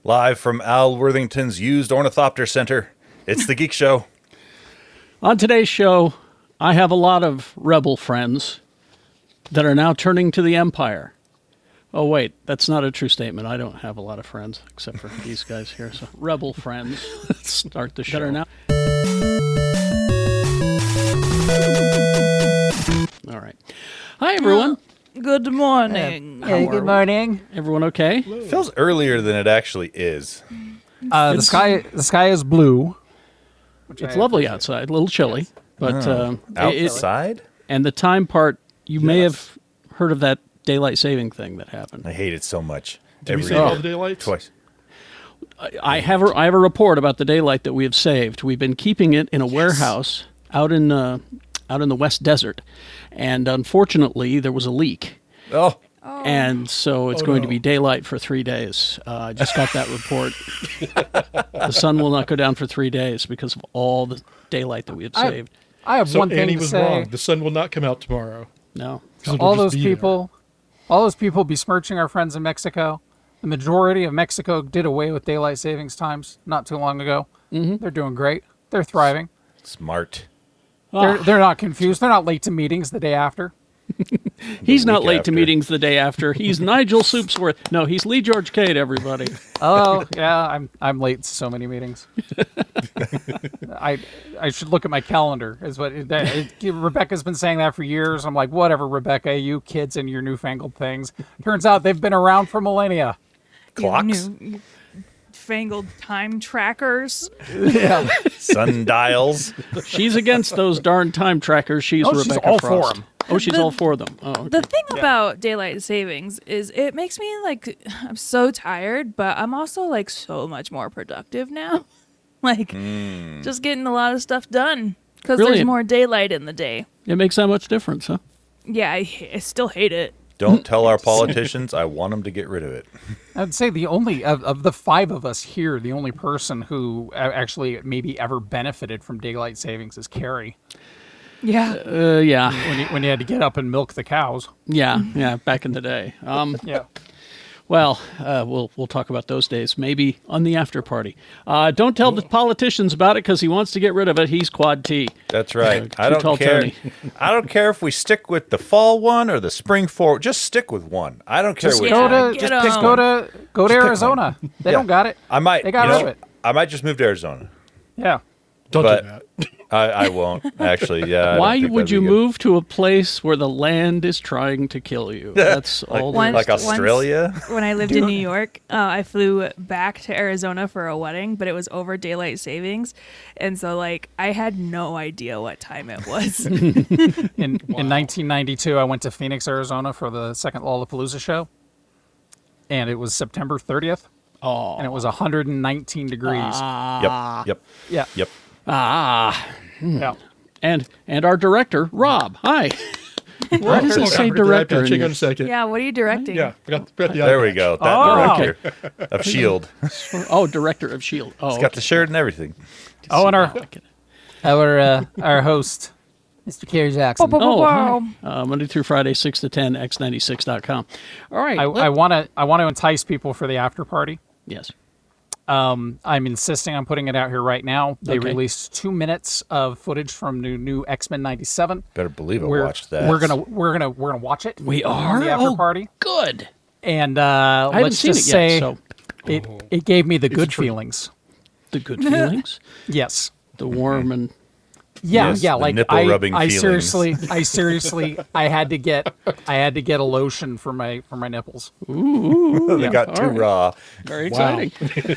Live from Al Worthington's Used Ornithopter Center, it's The Geek Show. On today's show, I have a lot of rebel friends that are now turning to the Empire. Oh, wait, that's not a true statement. I don't have a lot of friends, except for these guys here. So, rebel friends. Let's start the show. That are now. All right. Hi, everyone. Good morning. Hey, good morning. Everyone okay? It feels earlier than it actually is. The sky is blue. It's lovely outside, a little chilly, but Outside? and the time part, you may have heard of that daylight saving thing that happened. I hate it so much. Did we Every save day. all the daylights? Twice. I have a report about the daylight that we have saved. We've been keeping it in a warehouse out in the West Desert, and unfortunately, there was a leak. Oh, And so it's going to be daylight for 3 days. I just got that report. The sun will not go down for 3 days because of all the daylight that we have saved. I have So one thing Annie to was say. wrong. The sun will not come out tomorrow. No. 'Cause it'll All just those be there. people besmirching our friends in Mexico. The majority of Mexico did away with daylight savings times not too long ago. Mm-hmm. They're doing great. They're thriving. smart. They're not confused. They're not late to meetings the day after. He's not week late to after. meetings the day after. He's Nigel Soupsworth. No, he's Lee George Cade, everybody. Oh yeah, I'm late to so many meetings. I should look at my calendar. Is what Rebecca's been saying that for years. I'm like, whatever, Rebecca, you kids and your newfangled things. Turns out they've been around for millennia. Clocks, New fangled time trackers. Yeah, sundials. She's against those darn time trackers. She's Oh, Rebecca she's all for Frost. 'em. Oh, she's all for them. Oh, okay. The thing about daylight savings is it makes me like I'm so tired, but I'm also like so much more productive now. Like just getting a lot of stuff done because there's Brilliant. more daylight in the day. It makes that much difference, huh? Yeah, I still hate it. Don't tell our politicians I want them to get rid of it. I'd say the only of the five of us here, the only person who actually maybe ever benefited from daylight savings is Carrie. Yeah. Yeah. When you had to get up and milk the cows. Yeah, back in the day. Yeah. Well, we'll talk about those days maybe on the after party. Don't tell the politicians about it because he wants to get rid of it. He's Quad T. That's right. Too I don't tall, care. Tony. I don't care if we stick with the fall one or the spring four. Just stick with one. I don't care Just which go one. to get Just 'em. pick just one. go to pick Arizona. They Yeah. don't got it. I might. They got you rid know, of it. I might just move to Arizona. Yeah. Don't But- do that. I won't actually. Yeah. I don't Why think would that'd you be good. move to a place where the land is trying to kill you? That's all. Once- Like Australia? When I lived in New York, I flew back to Arizona for a wedding, but it was over daylight savings, and so like I had no idea what time it was. In 1992, I went to Phoenix, Arizona for the second Lollapalooza show, and it was September 30th, Oh. and it was 119 degrees. Yep. Yeah. Yep. Yeah. And our director, Rob. Hi. Why does it say director? in Hang your- on a second. Yeah, what are you directing? Yeah, forgot the There we go. That Oh. director of Shield. Oh, director of S.H.I.E.L.D. Oh, It's got the shirt and everything. Oh, and okay. our host, Mr. Kerry Jackson. Oh, Wow. hi. Monday through Friday, 6 to 10, x96.com. All right. I want to entice people for the after party. Yes. I'm insisting on putting it out here right now. They Okay. released 2 minutes of footage from new X-Men '97. Better believe I We're watched that. We're gonna watch it. We on are? the after Oh, party. Good. And I haven't let's seen just it say yet, so it gave me the good feelings. the good feelings, Yes. the warm and Yeah, Yes, yeah. the Like nipple-rubbing I feelings. seriously, I had to get a lotion for my nipples. they got too all right. raw. very exciting.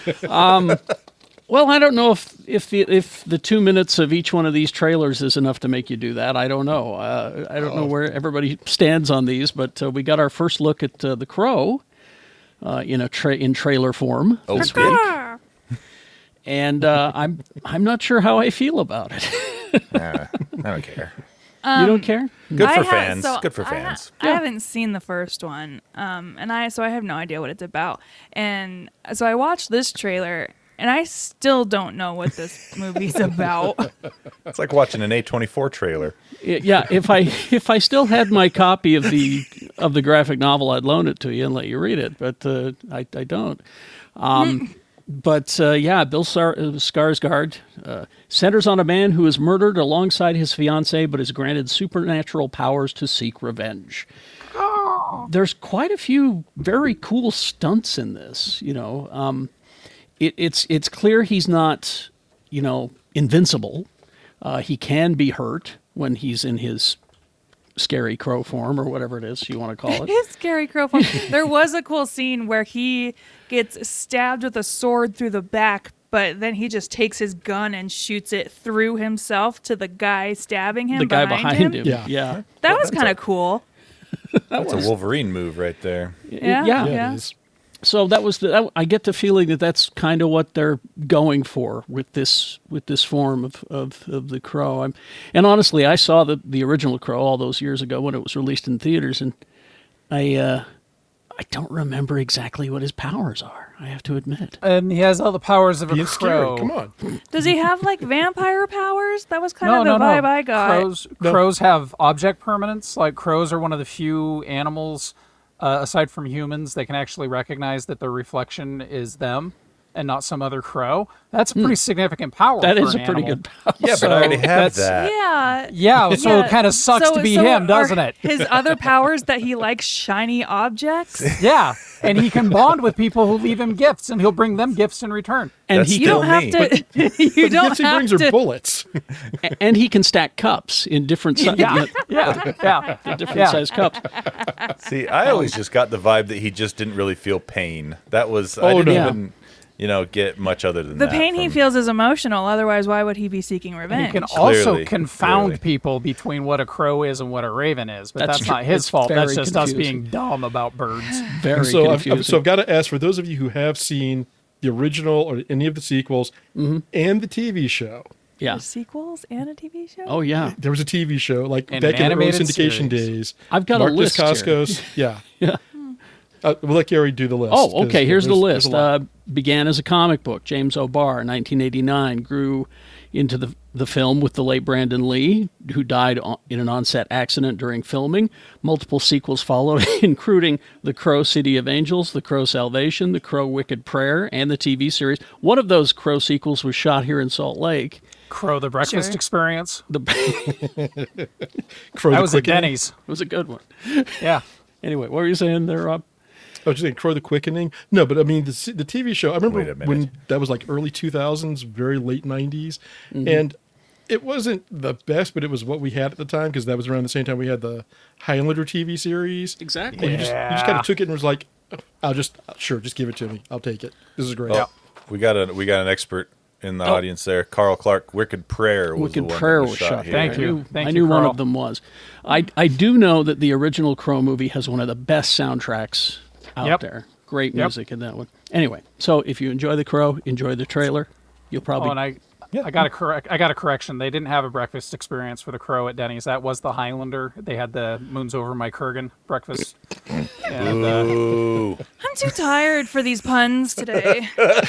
Well, I don't know if the 2 minutes of each one of these trailers is enough to make you do that. I don't know. I don't know where everybody stands on these, but we got our first look at The Crow in trailer form. Oh, this good. week. And I'm not sure how I feel about it. I don't care. You don't care? Good I for ha- fans. so Good for I fans. I haven't seen the first one, and I have no idea what it's about. And so I watched this trailer, And I still don't know what this movie's about. It's like watching an A24 trailer. Yeah, if I still had my copy of the graphic novel, I'd loan it to you and let you read it, but I don't. But Bill Skarsgård centers on a man who is murdered alongside his fiancée, but is granted supernatural powers to seek revenge. There's quite a few very cool stunts in this. It's clear he's not, invincible. He can be hurt when he's in his scary crow form or whatever it is you want to call it. His scary crow form. There was a cool scene where he gets stabbed with a sword through the back, but then he just takes his gun and shoots it through himself to the guy stabbing him. The guy behind him. Yeah. That was kind of cool. That's a Wolverine move right there. Yeah. It is. So I get the feeling that that's kind of what they're going for with this form of the Crow. And honestly, I saw the original Crow all those years ago when it was released in theaters, and I don't remember exactly what his powers are. I have to admit. And he has all the powers of a Being crow. scary. Come on. Does he have like vampire powers? That was kind of the vibe I got. Crows have object permanence. Like crows are one of the few animals, aside from humans, they can actually recognize that their reflection is them and not some other crow. That's a pretty significant power. That for is an a pretty animal. good power. Yeah, but I already have that. Yeah. Yeah, so it kind of sucks to be him, are doesn't it? His other powers that he likes shiny objects. Yeah, and he can bond with people who leave him gifts, and he'll bring them gifts in return. And That's he You still don't have me. to. You The don't gifts he have brings to. are bullets. and he can stack cups in different Yeah, different size cups. See, I always just got the vibe that he just didn't really feel pain. That was, I Oh, didn't no. even, get much other than The that. pain he from- feels is emotional. Otherwise, why would he be seeking He revenge? can also Clearly, confound clearly. people between what a crow is and what a raven is, but That's that's true. not his It's fault. That's very just us confusing. being dumb about birds. Very So confusing. I've got to ask, for those of you who have seen the original or any of the sequels and the TV show, yeah. Sequels and a TV show. Oh yeah. there was a TV show like And back an in the early animated syndication series. days. I've got a Mark list here. Dacascos, yeah. Yeah. We'll let Gary do the list. Oh, 'cause okay. Here's the there's list. a lot. Began as a comic book. James O'Barr, 1989, grew into the film with the late Brandon Lee, who died in an onset accident during filming. Multiple sequels followed, including The Crow City of Angels, The Crow Salvation, The Crow Wicked Prayer, and the TV series. One of those Crow sequels was shot here in Salt Lake. Crow the Breakfast Sure. Experience. Crow That the was at Quickening. Denny's. It was a good one. Yeah. Anyway, what were you saying there, Rob? I was just saying Crow the Quickening. No, but I mean the TV show. I remember Wait a minute. when that was like early 2000s, very late 90s, Mm-hmm. and it wasn't the best, but it was what we had at the time because that was around the same time we had the Highlander TV series. Exactly. And you just kind of took it and was like, just give it to me. I'll take it. This is great. Oh, we got an expert in the audience there. Carl Clark, Wicked Prayer was the Wicked one Prayer that was shot here. here. Thank you. I Thank knew you, one Carl. of them was. I do know that the original Crow movie has one of the best soundtracks out Yep. there. Great Yep. music in that one. Anyway, so if you enjoy The Crow, enjoy the trailer. You'll probably Oh, and I got a correction. They didn't have a breakfast experience for the Crow at Denny's. That was the Highlander. They had the Moons Over My Kurgan breakfast. And, Ooh. I'm too tired for these puns today.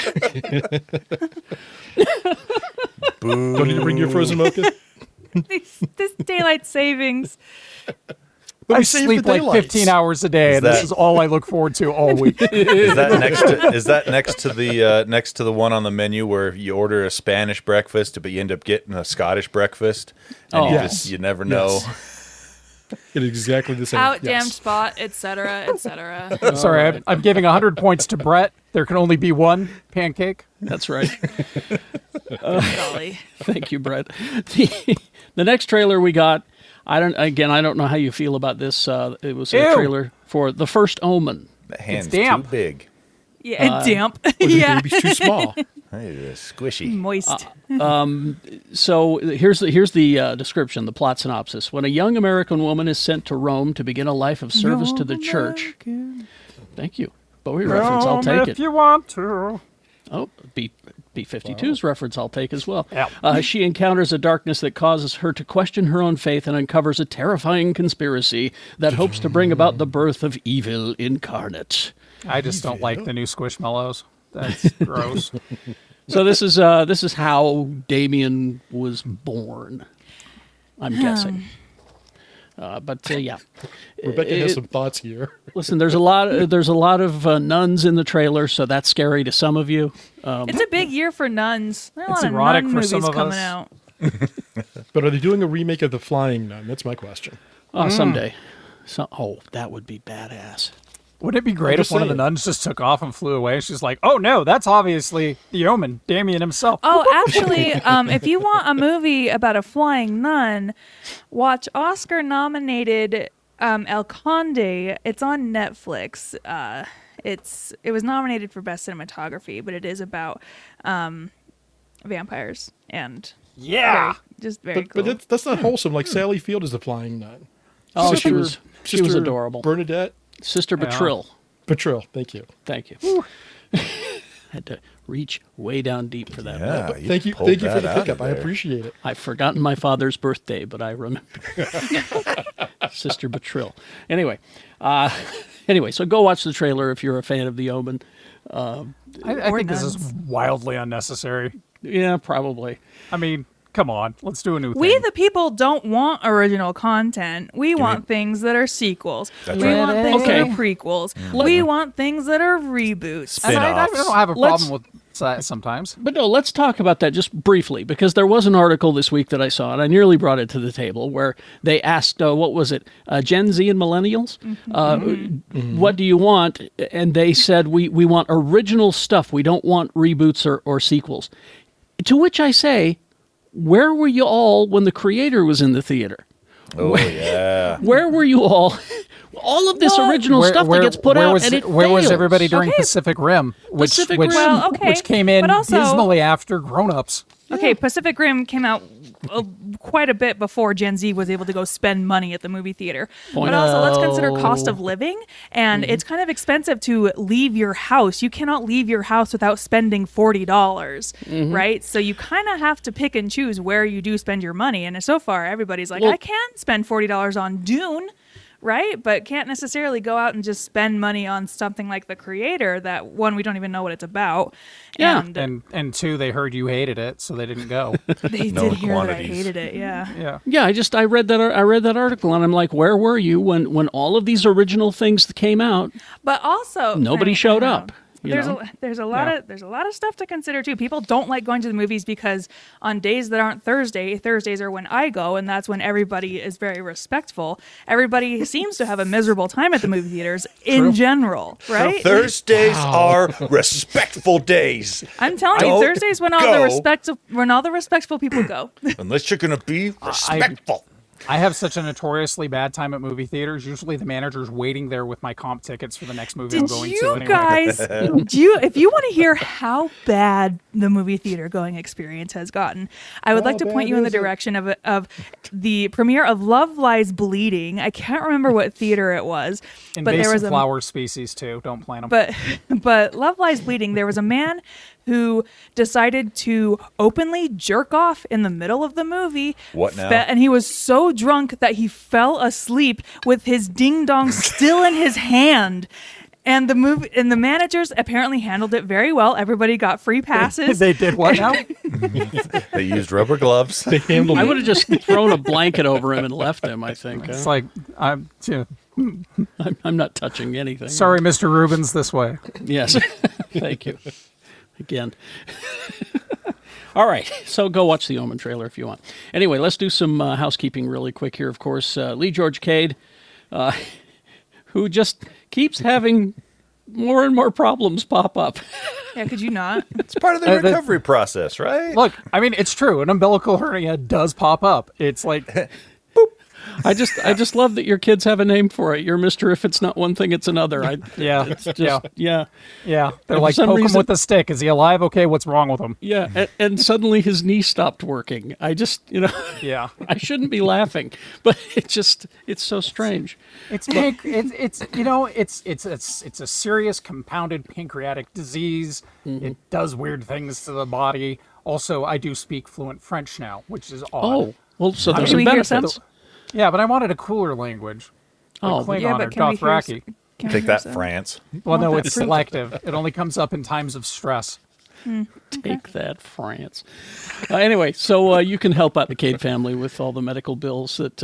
Don't need to bring your frozen mocha. this daylight savings. But I we saved sleep the like daylights. 15 hours a day, Is and this that- is all I look forward to all week. Is that next to the one on the menu where you order a Spanish breakfast, but you end up getting a Scottish breakfast, and Oh. Yes. you never know. Yes. It is exactly the same. Out Yes. damned spot, etc., etc. Sorry, I'm giving 100 points to Brett. There can only be one pancake. That's right. Golly. Thank you, Brett. The next trailer we got, I don't know how you feel about this. It was a Ew. trailer for The First Omen. The hand's damp. too big. Yeah, damp. Or the yeah. baby's too small. It's squishy. Moist. So here's the description, the plot synopsis. When a young American woman is sent to Rome to begin a life of service to the church. Thank you. Bowie reference, I'll take if it. you want to. Oh, B-52's reference I'll take as well. Yep. She encounters a darkness that causes her to question her own faith and uncovers a terrifying conspiracy that hopes to bring about the birth of evil incarnate. I just don't like the new Squishmallows. That's gross. So this is how Damien was born. I'm guessing. But yeah, Rebecca has some thoughts here. listen. There's a lot of nuns in the trailer, so that's scary to some of you. It's a big year for nuns. There are a It's lot of erotic nun for movies some of coming us. out. But are they doing a remake of The Flying Nun? That's my question. Someday. That would be badass. Wouldn't it be great just if one of the saying. nuns just took off and flew away? She's like, "Oh no, that's obviously the Omen, Damien himself." Oh, actually, if you want a movie about a flying nun, watch Oscar-nominated El Conde. It's on Netflix. It was nominated for Best Cinematography, but it is about vampires and Yeah. very But cool. that's not wholesome. Like Sally Field is The Flying Nun. Oh, she Sister- was Sister adorable. Bernadette Sister Yeah. Betrill. Patril. Thank you. Thank you. Had to reach way down deep for that. Yeah, Thank you. pulled Thank you for that the out of pickup. I there. appreciate it. I've forgotten my father's birthday, but I remember Sister Betrill. Anyway, so go watch the trailer if you're a fan of The Omen. I Or think this is nuns. wildly unnecessary. Yeah, probably. I mean, come on, let's do a new We thing. the people don't want original content. We want things that are sequels. That's We right. want things that Okay. are prequels. We want things that are reboots. And I Spin-offs. don't have a Let's- problem with that sometimes. But no, let's talk about that just briefly, because there was an article this week that I saw, and I nearly brought it to the table, where they asked, what was it, Gen Z and millennials? What do you want? And they said, we want original stuff. We don't want reboots or sequels. To which I say, where were you all when The Creator was in the theater? Oh yeah. Where were you all? All of this original stuff that gets put out, was, and it where was fails. everybody during Okay. Pacific Rim, Pacific which Rim. Well, okay, which came in but also- dismally after Grown Ups? Okay, Pacific Rim came out quite a bit before Gen Z was able to go spend money at the movie theater. But also, let's consider cost of living, and it's kind of expensive to leave your house. You cannot leave your house without spending $40, right? So you kind of have to pick and choose where you do spend your money. And so far, everybody's like, Well- I can spend $40 on Dune. Right, but can't necessarily go out and just spend money on something like The Creator. That one, we don't even know what it's about. Yeah. And two, they heard you hated it, so they didn't go. They Known did hear that I quantities. hated it. Yeah. Yeah. Yeah, I read that article, and I'm like, where were you when all of these original things came out? But also, Nobody showed up, you There's know? there's a lot of stuff to consider too. People don't like going to the movies because on days that aren't Thursdays are when I go, and that's when everybody is very respectful. Everybody seems to have a miserable time at the movie theaters in general, right? Thursdays are respectful days. I'm telling you, Don't Thursdays when all the respectful people go. Unless you're gonna be respectful. I have such a notoriously bad time at movie theaters. Usually the manager's waiting there with my comp tickets for the next movie I'm Did going to you anyway. guys? If you want to hear how bad the movie theater going experience has gotten, I would like to point bad you in the is it? direction of the premiere of Love Lies Bleeding. I can't remember what theater it was, but there Invasive was a flower species too. Don't plant them. but Love Lies Bleeding. There was a man who decided to openly jerk off in the middle of the movie. What now? And he was so drunk that he fell asleep with his ding dong still in his hand. And the managers apparently handled it very well. Everybody got free passes. They did what now? They used rubber gloves. They handled I it. would have just thrown a blanket over him and left him, I think. It's like I'm I'm not touching anything. sorry, Mr. Rubens, this way. Yes. Thank you. Again. All right. So go watch the Omen trailer if you want. Anyway, let's do some housekeeping really quick here. Of course, Lee George Cade, who just keeps having more and more problems pop up. Yeah, could you not? It's part of the recovery process, right? Look, I mean, it's true. An umbilical hernia does pop up. It's like I just love that your kids have a name for it. You're Mr. If It's Not One Thing, It's Another. yeah, Yeah. yeah. They're For like, some poke him reason- with the stick. Is he alive? Okay, what's wrong with him? Yeah. And suddenly his knee stopped working. I just, Yeah. I shouldn't be laughing, but it's so strange. It's it's a serious compounded pancreatic disease. It does weird things to the body. Also, I do speak fluent French now, which is odd. Oh, well, so there's Can some we hear benefits. some? Yeah, but I wanted a cooler language. Oh, Like Klingon Yeah, or but can we hear? Dothraki. Can we Take hear that, some? France. Well, no, want it's that fruit. selective. It only comes up in times of stress. Take that, France. Anyway, so you can help out the Cade family with all the medical bills that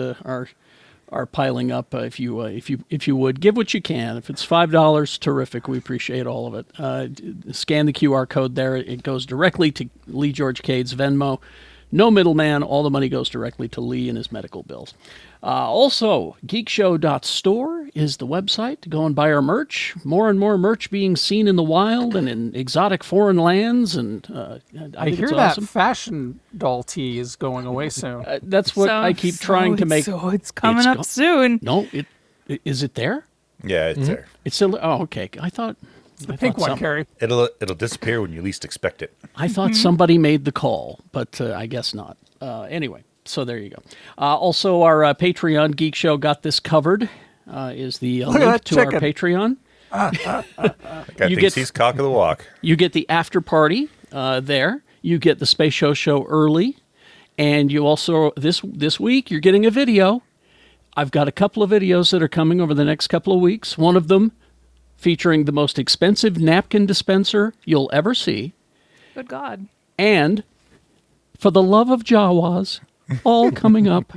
are piling up. If you would give what you can. If it's $5, terrific. We appreciate all of it. Scan the QR code there. It goes directly to Lee George Cade's Venmo. No middleman. All the money goes directly to Lee and his medical bills. Also, geekshow.store is the website to go and buy our merch. More and more merch being seen in the wild and in exotic foreign lands. And I hear it's that awesome. fashion doll tee is going away soon. That's what I keep trying to make. So it's coming up soon. No, is it there? Yeah, it's there. It's still. Oh, okay. I thought The pink one, Carrie. It'll disappear when you least expect it. I thought somebody made the call, but I guess not. Anyway, so there you go. Also, our Patreon, Geek Show Got This Covered, is the Look at link that to our chicken. Patreon. That guy You thinks get- he's cock of the walk. You get the after party there. You get the Space Show early. And you also, this week, you're getting a video. I've got a couple of videos that are coming over the next couple of weeks. One of them featuring the most expensive napkin dispenser you'll ever see. Good God. And For the Love of Jawas, all coming up.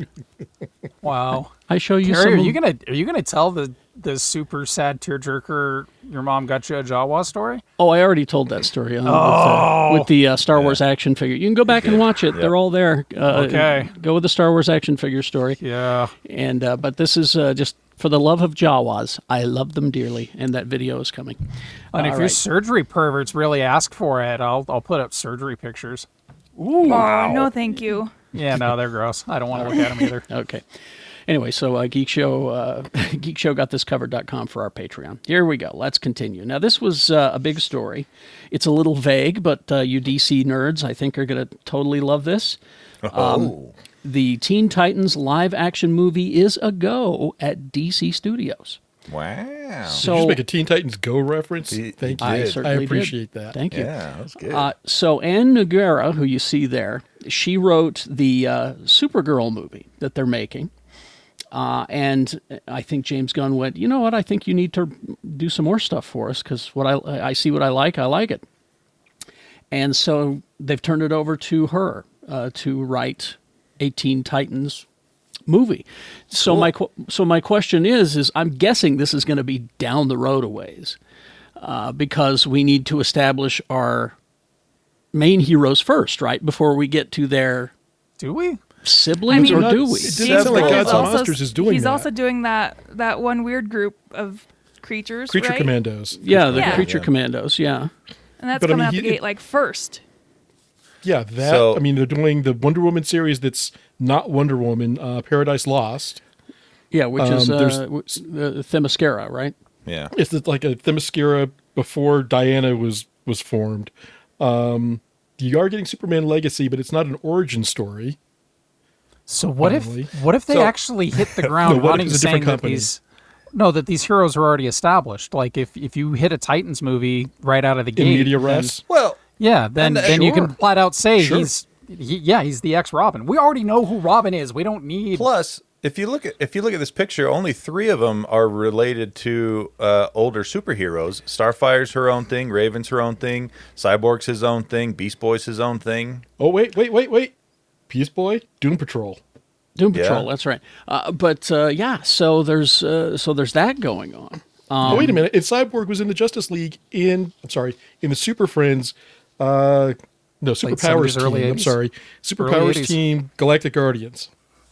Wow. I show you Carrie, some. are you gonna tell the super sad tearjerker your mom got you a Jawa story? Oh, I already told that story with the Star Wars action figure. You can go back and watch it. Yep. They're all there. Okay. Go with the Star Wars action figure story. Yeah. And but this is just for the love of Jawas. I love them dearly, and that video is coming. And if All your right. surgery perverts really ask for it, I'll put up surgery pictures. Oh, no, thank you. Yeah, no, they're gross. I don't want to look at them either. Okay. Anyway, so Geek Show, geekshowgotthiscovered.com for our Patreon. Here we go. Let's continue. Now, this was a big story. It's a little vague, but you DC nerds, I think, are going to totally love this. The Teen Titans live-action movie is a go at DC Studios. Wow. Did you So just make a Teen Titans Go reference? He- Thank you. I I certainly appreciate did. that. Thank you. Yeah, that's good. So Ann Noguera, who you see there, she wrote the Supergirl movie that they're making. And I think James Gunn went, you know what, I think you need to do some more stuff for us because what I see what I like it. And so they've turned it over to her to write a Teen Titans movie. So my question is I'm guessing this is going to be down the road a ways because we need to establish our main heroes first, right? Before we get to their Do we? siblings, I mean, or do we? It didn't sound like Gunn Gods is and also- Monsters is doing He's that. also doing that one weird group of creatures, Creature right? Commandos. Yeah, the Yeah. Creature Commandos, yeah. And that's But, I coming mean, out the he- gate like first. Yeah, that. So- I mean, they're doing the Wonder Woman series that's not Wonder Woman, Paradise Lost. Yeah, which is there's- Themyscira, right? yeah. It's like a Themyscira before Diana was formed. You are getting Superman Legacy, but it's not an origin story. So what Finally. if they So- actually hit the ground No, what if running, it's a saying different that company? that these heroes are already established? Like if you hit a Titans movie right out of the In gate, media then- res. Well, yeah, then you sure. can flat out say Sure. he's the ex Robin. We already know who Robin is. We don't need. plus, if you look at this picture, only 3 of them are related to older superheroes. Starfire's her own thing, Raven's her own thing, Cyborg's his own thing, Beast Boy's his own thing. Oh, wait. Peace Boy, Doom Patrol. Doom Patrol, Yeah. that's right. So there's that going on. Oh, wait a minute. And Cyborg was in the Justice League in the Super Friends, Superpowers 70s, team. early I'm 80s. sorry. Superpowers 80s. team, Galactic Guardians.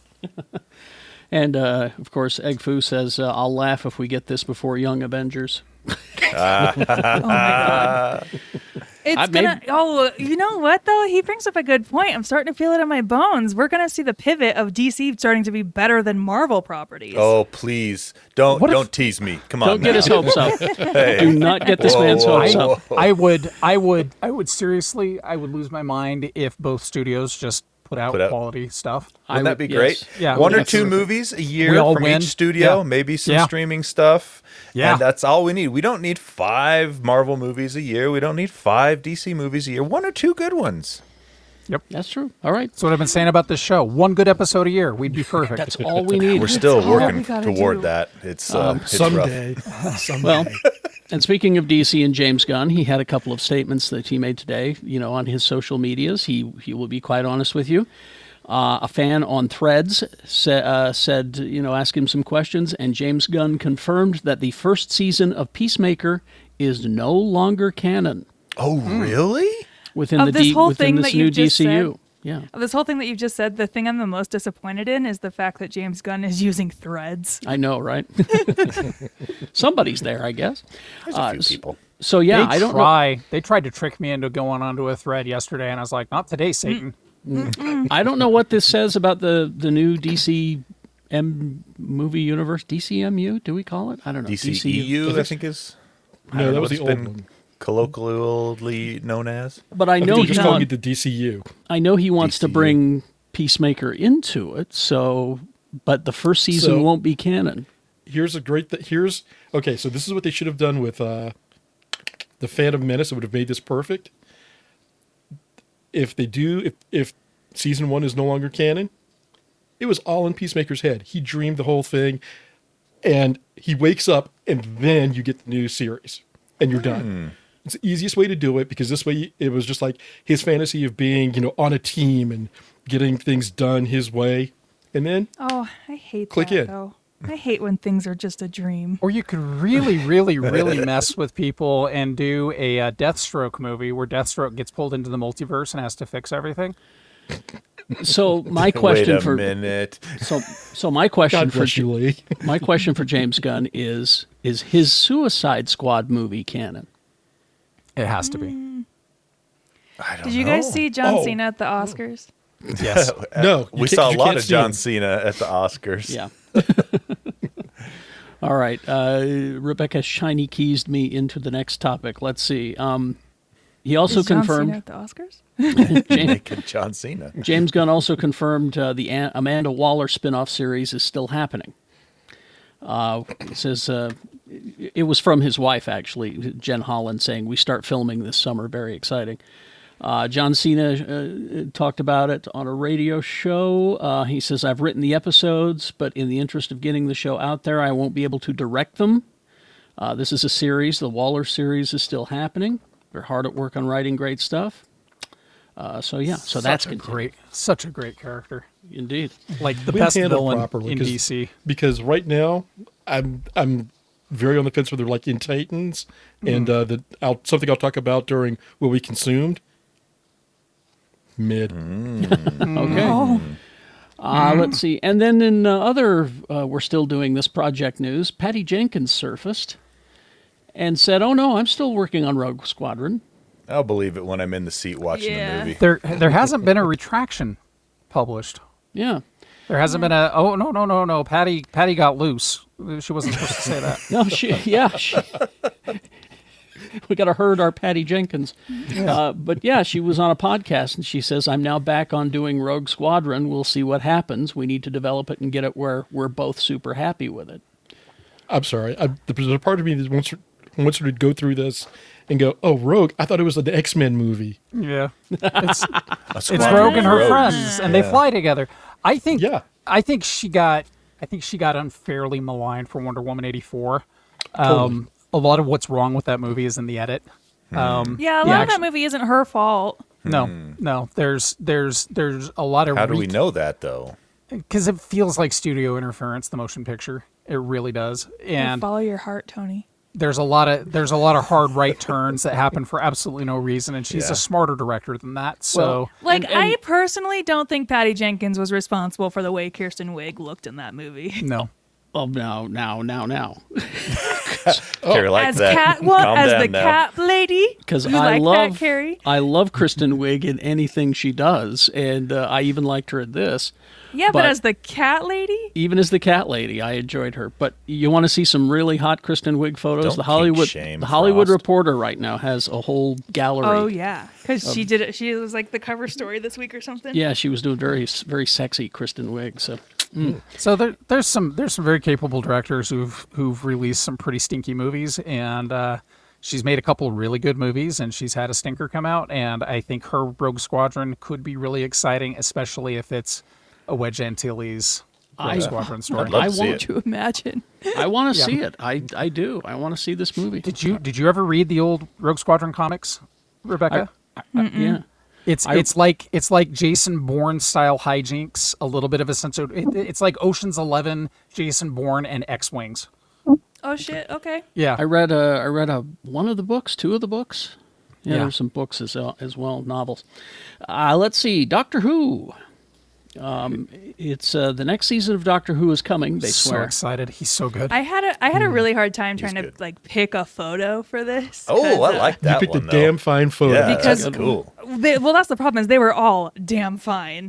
And of course, Egg Foo says, "I'll laugh if we get this before Young Avengers." Oh my god. It's gonna. Oh, you know what though? He brings up a good point. I'm starting to feel it in my bones. We're gonna see the pivot of DC starting to be better than Marvel properties. Oh, please. Don't tease me. Come on. Don't get now. his hopes up. Hey. Do not get this Whoa, man's whoa, hopes whoa. up. I would seriously, I would lose my mind if both studios just put out Put out- quality stuff. Wouldn't that be great? Yeah, One or that's 2 terrific. movies a We year all from win. each studio, Yeah. maybe some Yeah. streaming stuff. Yeah. And that's all we need. We don't need 5 Marvel movies a year. We don't need 5 DC movies a year. 1 or 2 good ones. That's true. All right, That's what I've been saying about this show. 1 good episode a year, we'd be perfect. that's all we need. We're still all we working gotta toward do. that. It's rough. Someday. Well, And speaking of DC and James Gunn, he had a couple of statements that he made today, on his social medias. He will be quite honest with you. A fan on Threads said, ask him some questions, and James Gunn confirmed that the first season of Peacemaker is no longer canon Oh, really? within Of this whole within thing this that new you've just DCU. said? Yeah. This whole thing that you've just said, the thing I'm the most disappointed in is the fact that James Gunn is using Threads. I know, right? Somebody's there, I guess. There's a few people. So yeah, I don't know. They tried to trick me into going onto a thread yesterday, and I was like, not today, Satan. I don't know what this says about the new DC movie universe. DCMU? Do we call it? I don't know. DCEU, I think is. I No, don't that know was what the it's old been one. colloquially known as. But I I know think they're just he calling want- it the DCU. I know he wants to DCU. bring Peacemaker into it. So, but the first season So- won't be canon. Here's a great. Okay. So this is what they should have done with the Phantom Menace. It would have made this perfect. If season 1 is no longer canon, it was all in Peacemaker's head. He dreamed the whole thing, and he wakes up, and then you get the new series, and you're done. It's the easiest way to do it because this way it was just like his fantasy of being, on a team and getting things done his way, and then Oh, I hate Click that, in. though. I hate when things are just a dream. Or you could really, really, really mess with people and do a Deathstroke movie where Deathstroke gets pulled into the multiverse and has to fix everything. So my question Wait a for minute. so my question God for bless you, Lee. my question for James Gunn is his Suicide Squad movie canon? It has to be. I don't Did you know. guys see John Oh. Cena at the Oscars? Yes. No, We saw a you lot can't of see John him. Cena at the Oscars. Yeah. All right. Rebecca shiny keysed me into the next topic. Let's see. He also Is John confirmed Cena at the Oscars? Naked John Cena. James Gunn also confirmed the Amanda Waller spin-off series is still happening. It says it was from his wife, actually, Jen Holland, saying, "We start filming this summer. Very exciting." John Cena talked about it on a radio show. He says, "I've written the episodes, but in the interest of getting the show out there, I won't be able to direct them. This is a series. The Waller series is still happening. They're hard at work on writing great stuff." So that's Such a great character. indeed. Like the Been best handled villain properly, in 'cause- DC. Because right now I'm very on the fence whether like in Titans and something I'll talk about during What We Consumed. Mid. Okay. Oh, Let's see. And then in we're still doing this project news, Patty Jenkins surfaced and said, "Oh no, I'm still working on Rogue Squadron." I'll believe it when I'm in the seat watching Yeah. the movie. There hasn't been a retraction published. Yeah. There hasn't been a no. Patty got loose. She wasn't supposed to say that. No, we got to herd our Patty Jenkins. But yeah, she was on a podcast and she says, "I'm now back on doing Rogue Squadron. We'll see what happens. We need to develop it and get it where we're both super happy with it." I'm sorry. There's a part of me that wants her to go through this and go, "Oh, Rogue! I thought it was an X-Men movie." Yeah, it's It's Rogue and her Rogues. friends, and they Yeah. fly together. I think she got unfairly maligned for Wonder Woman 84. Totally. A lot of what's wrong with that movie is in the edit. yeah, a lot of that movie isn't her fault. No. There's a lot of How do we know that though? because it feels like studio interference. The motion picture, it really does, and Follow your heart, Tony. there's a lot of hard right turns that happen for absolutely no reason, and she's Yeah. a smarter director than that. So Like, And- I personally don't think Patty Jenkins was responsible for the way Kirsten Wiig looked in that movie. no. Oh, now. Carrie, like as that. Catwoman, Calm as down the now. cat lady. Because You I like that, love Carrie? I love Kristen Wiig in anything she does, and I even liked her in this. Yeah, but But- as the cat lady? Even as the cat lady, I enjoyed her. But you want to see some really hot Kristen Wiig photos? Don't the Hollywood kink shame the Hollywood Frost. Reporter right now has a whole gallery. Oh, yeah. Because she did it. She was like the cover story this week or something. Yeah, she was doing very sexy Kristen Wiig. So There's some very capable directors who've released some pretty stinky movies, and she's made a couple of really good movies, and she's had a stinker come out, and I think her Rogue Squadron could be really exciting, especially if it's a Wedge Antilles Rogue Squadron story. I'd love I to see want it. To imagine. I want to Yeah. see it. I do. I want to see this movie. Did you ever read the old Rogue Squadron comics, Rebecca? Yeah. It's like Jason Bourne style hijinks, a little bit of a sense of it's like Ocean's 11, Jason Bourne, and X-wings. Oh shit. Okay. Yeah, I read one of the books, two of the books. Yeah, Yeah. there's some books as well, novels. Let's see, Doctor Who. It's the next season of Doctor Who is coming. They so swear. excited. He's so good. I had a really hard time trying to good. like pick a photo for this. Oh, 'cause, I like You that picked one, a though. damn fine photo. Yeah, Because- that's cool. well, that's the problem is they were all damn fine.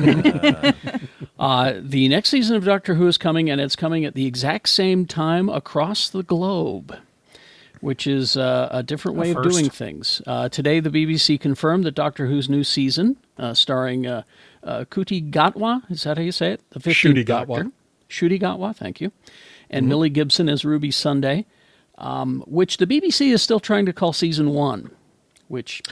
The next season of Doctor Who is coming, and it's coming at the exact same time across the globe, which is a different way of first. doing things. Today, the BBC confirmed that Doctor Who's new season, starring Kuti Gatwa, is that how you say it? The 15th Ncuti Gatwa. Doctor. Ncuti Gatwa, thank you. And Millie Gibson as Ruby Sunday, which the BBC is still trying to call season 1, which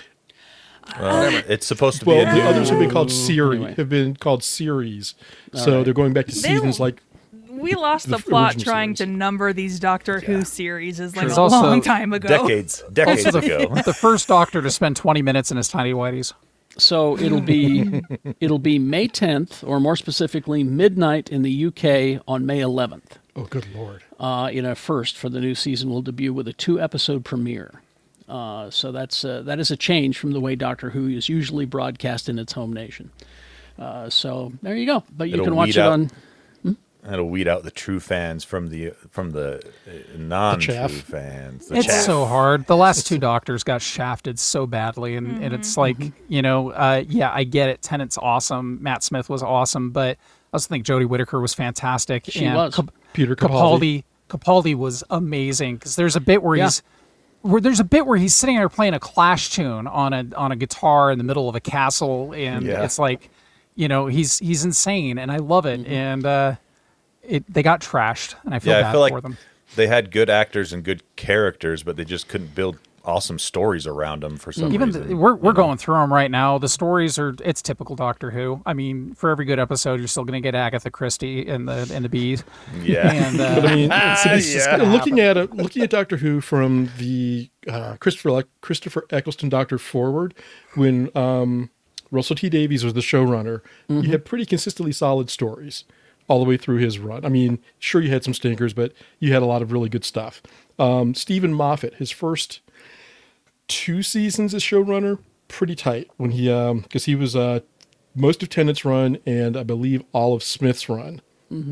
It's supposed to be Well, a the new. others have been called Anyway. series. So they're going back to seasons like We lost the The plot original trying series. to number these Doctor Who series like There's a also long time ago. decades Also, ago. the first Doctor to spend 20 minutes in his tiny whities. So it'll be May 10th, or more specifically, midnight in the UK on May 11th. oh good lord. In a first for the new season will debut with a 2-episode premiere. So that is a change from the way Doctor Who is usually broadcast in its home nation. So there you go. But you It'll can watch weed it out- on. That'll weed out the true fans from the non-true chaff. fans. The It's chaff. so hard. The last two Doctors got shafted so badly, and it's like, yeah, I get it. Tennant's awesome. Matt Smith was awesome, but I also think Jodie Whittaker was fantastic. She and was. Peter Capaldi. Capaldi was amazing because there's a bit where Yeah. he's sitting there playing a Clash tune on a guitar in the middle of a castle, and Yeah. it's like, he's insane, and I love it. And they got trashed, and I feel Yeah, bad I feel like for them. they had good actors and good characters, but they just couldn't build awesome stories around them for some Even reason. we're going through them right now. The stories it's typical Doctor Who. I mean, for every good episode, you're still going to get Agatha Christie and the bees. Yeah. And But I mean, it's just gonna looking at Doctor Who from the Christopher Eccleston Doctor forward, when Russell T Davies was the showrunner, you had pretty consistently solid stories all the way through his run. I mean, sure you had some stinkers, but you had a lot of really good stuff. Stephen Moffat, his first 2 seasons as showrunner, pretty tight when he because he was most of Tennant's run and I believe all of Smith's run.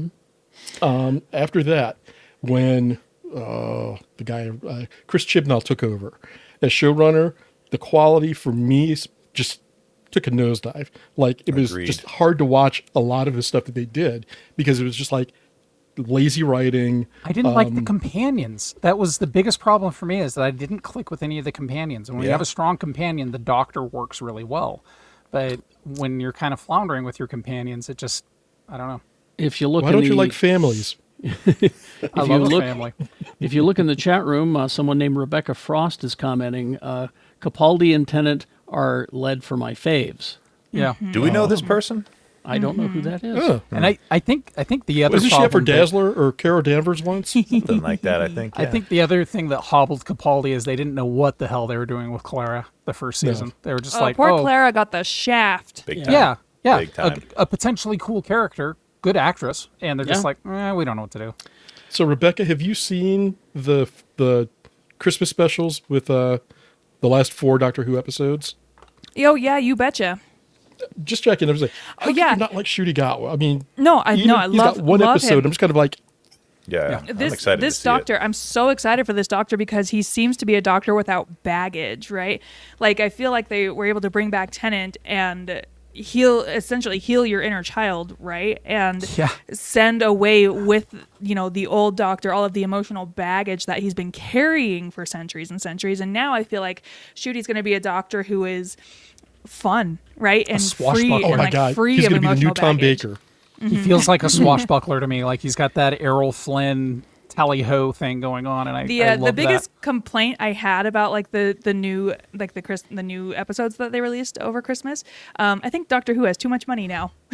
After that, when the guy Chris Chibnall took over as showrunner, the quality for me just took a nosedive. Like it was Agreed. just hard to watch a lot of the stuff that they did because it was just like lazy writing. I didn't like the companions. That was the biggest problem for me, is that I didn't click with any of the companions. And when you Yeah. have a strong companion, the Doctor works really well. But when you're kind of floundering with your companions, it just, I don't know. If you look, Why in don't the, you like families? I you love a look- family. if you look in the chat room, someone named Rebecca Frost is commenting. Capaldi and Tennant are led for my faves. Yeah. Do we know this person? I don't know who that is. Oh. And I think the other Wasn't she up for problem that- Dazzler or Carol Danvers once? Something like that, I think. I yeah. think the other thing that hobbled Capaldi is they didn't know what the hell they were doing with Clara the first season. They were just like, poor oh, Clara got the shaft. Big time. yeah, Big time. a potentially cool character, good actress, and they're just Yeah. like, we don't know what to do. So Rebecca, have you seen the Christmas specials with the last 4 Doctor Who episodes? Oh yeah, you betcha. Just checking. I was like, how could yeah. you not like Ncuti Gatwa? I mean, No, I he's love got one love episode. him. I'm just kind of like, Yeah, I'm this excited this to see doctor, it. I'm so excited for this doctor because he seems to be a doctor without baggage, right? Like I feel like they were able to bring back Tennant and essentially heal your inner child, right? And Yeah. send away with, the old doctor all of the emotional baggage that he's been carrying for centuries and centuries. And now I feel like Ncuti going to be a doctor who is fun, right? And free swashbuckler. and oh my like God, free he's of going to be the new emotional Tom baggage. Baker. He feels like a swashbuckler to me. Like he's got that Errol Flynn tally ho thing going on, and I love The biggest that. complaint I had about like the new the new episodes that they released over Christmas, I think Doctor Who has too much money now.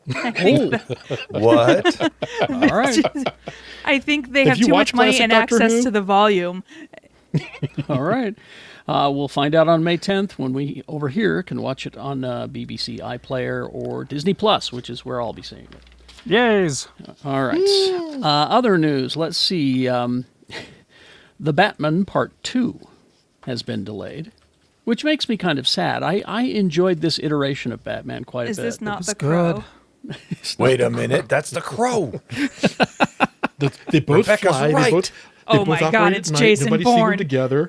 Oh, What? all right. I think they Have have you too much watched money classic and Doctor access Who? to the volume. All right. We'll find out on May 10th when we over here can watch it on BBC iPlayer or Disney Plus, which is where I'll be seeing it. Yays. All right. Other news. Let's see. The Batman Part 2 has been delayed, which makes me kind of sad. I enjoyed this iteration of Batman quite Is a bit. this not was the good. Crow? Wait a minute. That's the Crow. They both Rebecca's fly. right. They both Oh my God, operate it's at night. Jason Nobody's seen Bourne. them together.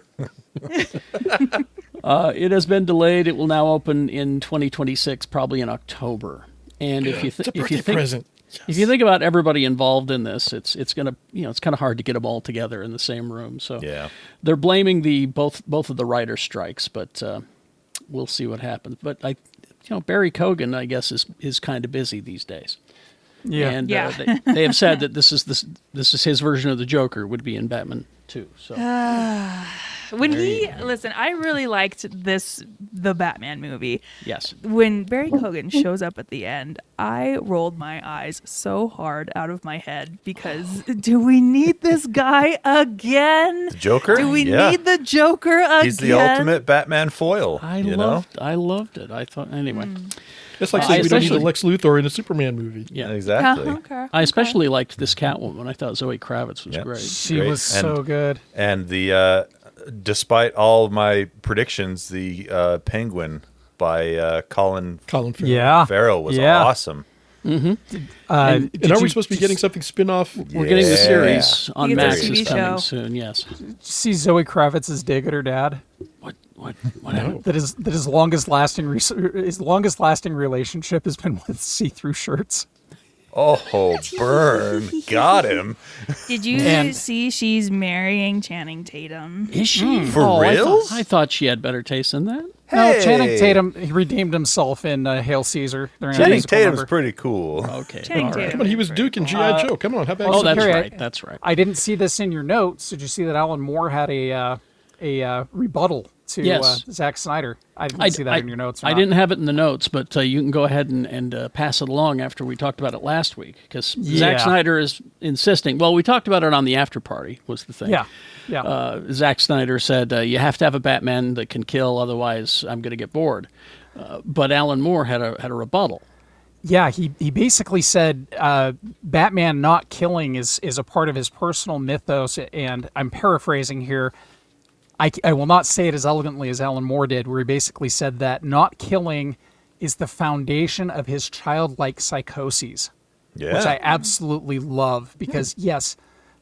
It has been delayed. It will now open in 2026, probably in October. And if you It's a if birthday you think present. if you think about everybody involved in this, it's gonna it's kind of hard to get them all together in the same room. So Yeah. they're blaming the both of the writer strikes, but we'll see what happens. But Barry Keoghan, I guess, is kind of busy these days. Yeah. And Yeah. they have said that this is his version of the Joker would be in Batman 2. So Listen, I really liked the Batman movie. yes, When Barry Keoghan shows up at the end, I rolled my eyes so hard out of my head because do we need this guy again? The Joker? Do we Yeah. need the Joker again? He's the ultimate Batman foil. I you loved it. I thought anyway. It's like I saying we don't need a especially- Lex Luthor in a Superman movie. Yeah, know? Exactly. Okay. I especially liked this Catwoman. I thought Zoe Kravitz was Yeah. great. She Great. was so good. And the despite all of my predictions, the Penguin by Colin Colin Farrell. Yeah. Farrell was Yeah. awesome. And did are we you supposed to be getting something spin-off? We're getting the Yeah. series on You get Max the is TV coming show. soon. Yes. see Zoe Kravitz's dig at her dad? What happened? That his longest lasting relationship has been with see-through shirts. Oh, burn. Got him. Did you And- see she's marrying Channing Tatum? Is she For Oh, reals? I thought she had better taste than that. No, Channing Hey. Tatum, he redeemed himself in Hail Caesar. during a Channing musical Tatum's number. pretty cool. Okay. Channing all right. Tatum. Come on, he was Duke in G.I. Joe. Come on, how bad Oh, is that's that? Harry, right. That's right. I didn't see this in your notes. Did you see that Alan Moore had a rebuttal to Yes. Zack Snyder? I didn't see that in your notes. Or I not. didn't have it in the notes, but you can go ahead and pass it along after we talked about it last week because Zack Yeah. Snyder is insisting. Well, we talked about it on the after party was the thing. Yeah, yeah. Zack Snyder said you have to have a Batman that can kill, otherwise I'm going to get bored. But Alan Moore had a rebuttal. Yeah, he basically said Batman not killing is a part of his personal mythos, and I'm paraphrasing here. I will not say it as elegantly as Alan Moore did, where he basically said that not killing is the foundation of his childlike psychoses, Yeah. which I absolutely love because, yes,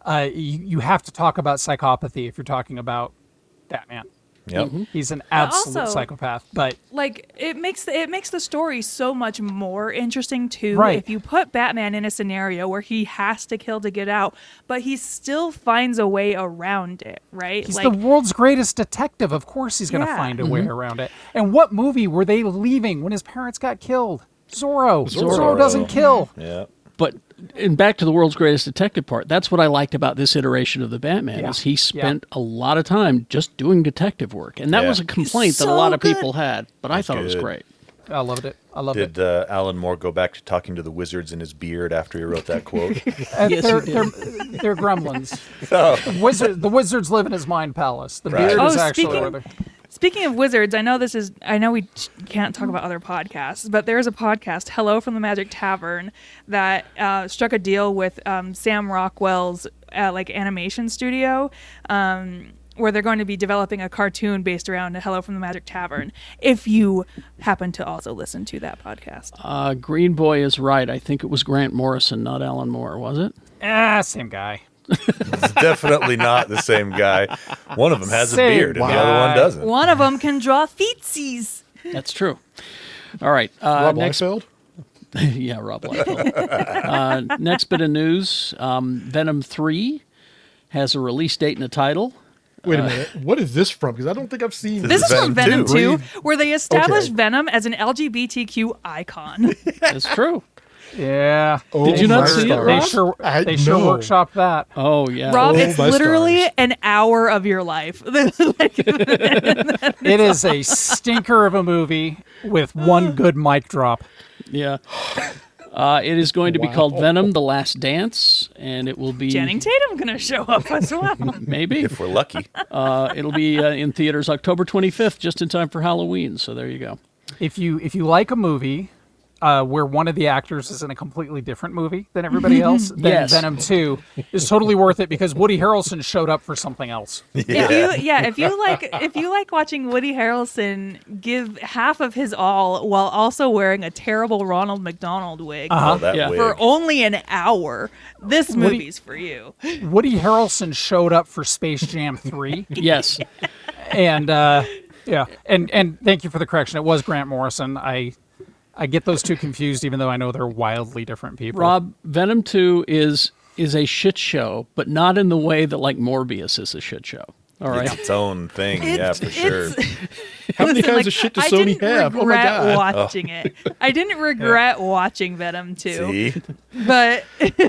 you have to talk about psychopathy if you're talking about Batman. Yep. He's an absolute also- psychopath, but Like it makes the story so much more interesting too. Right. If you put Batman in a scenario where he has to kill to get out, but he still finds a way around it, right? he's like the world's greatest detective. Of course he's going to Yeah. find a way around it. And what movie were they leaving when his parents got killed? Zorro. Zorro doesn't kill. Yeah. But and back to the world's greatest detective part. That's what I liked about this iteration of the Batman Yeah. is he spent a lot of time just doing detective work, and that Yeah. was a complaint that a so lot of good. people had. But I thought it was good. great. I loved it. I loved Did it. Alan Moore go back to talking to the wizards in his beard after he wrote that quote? And Yes, they're, he did. they're gremlins. Oh. The wizards live in his mind palace. The Right. beard Oh, is actually speaking- where they're- Speaking of wizards, I know we can't talk about other podcasts, but there's a podcast, Hello from the Magic Tavern, that struck a deal with Sam Rockwell's animation studio, where they're going to be developing a cartoon based around Hello from the Magic Tavern. If you happen to also listen to that podcast, Green Boy is right. I think it was Grant Morrison, not Alan Moore, was it? same guy. It's definitely not the same guy. One of them has a Same beard and the other guy. one doesn't. one of them can draw feetsies. That's true. All right. Rob Next, Liefeld? yeah, Rob Liefeld. Next bit of news: Venom 3 has a release date and a title. Wait a minute. What is this from? Because I don't think I've seen This is from Venom Venom 2, 2. where they established Okay. Venom as an LGBTQ icon. That's true. Yeah. Oh Did you not my see it, stars. They Rob? sure I they sure know. workshopped that. Oh yeah. Rob, Oh, it's my literally stars. an hour of your life. It is a stinker of a movie with one good mic drop. Yeah. It is going to be called Venom: The Last Dance, and it will be Channing Tatum gonna show up as well. maybe. If we're lucky. It'll be in theaters October 25th, just in time for Halloween. So there you go. If you like a movie where one of the actors is in a completely different movie than everybody else, then Yes. Venom 2 is totally worth it because Woody Harrelson showed up for something else. If you like watching Woody Harrelson give half of his all while also wearing a terrible Ronald McDonald wig Oh, that Yeah. wig. for only an hour, this Woody- movie's for you. Woody Harrelson showed up for Space Jam 3, Yes. and and thank you for the correction. It was Grant Morrison. I get those two confused, even though I know they're wildly different people. Rob, Venom 2 is a shit show, but not in the way that like Morbius is a shit show. All right. It's its own thing, yeah, for sure. How many Listen, kinds like, of shit does I Sony didn't have? Oh my regret god! watching it. I didn't regret watching Venom 2, See, but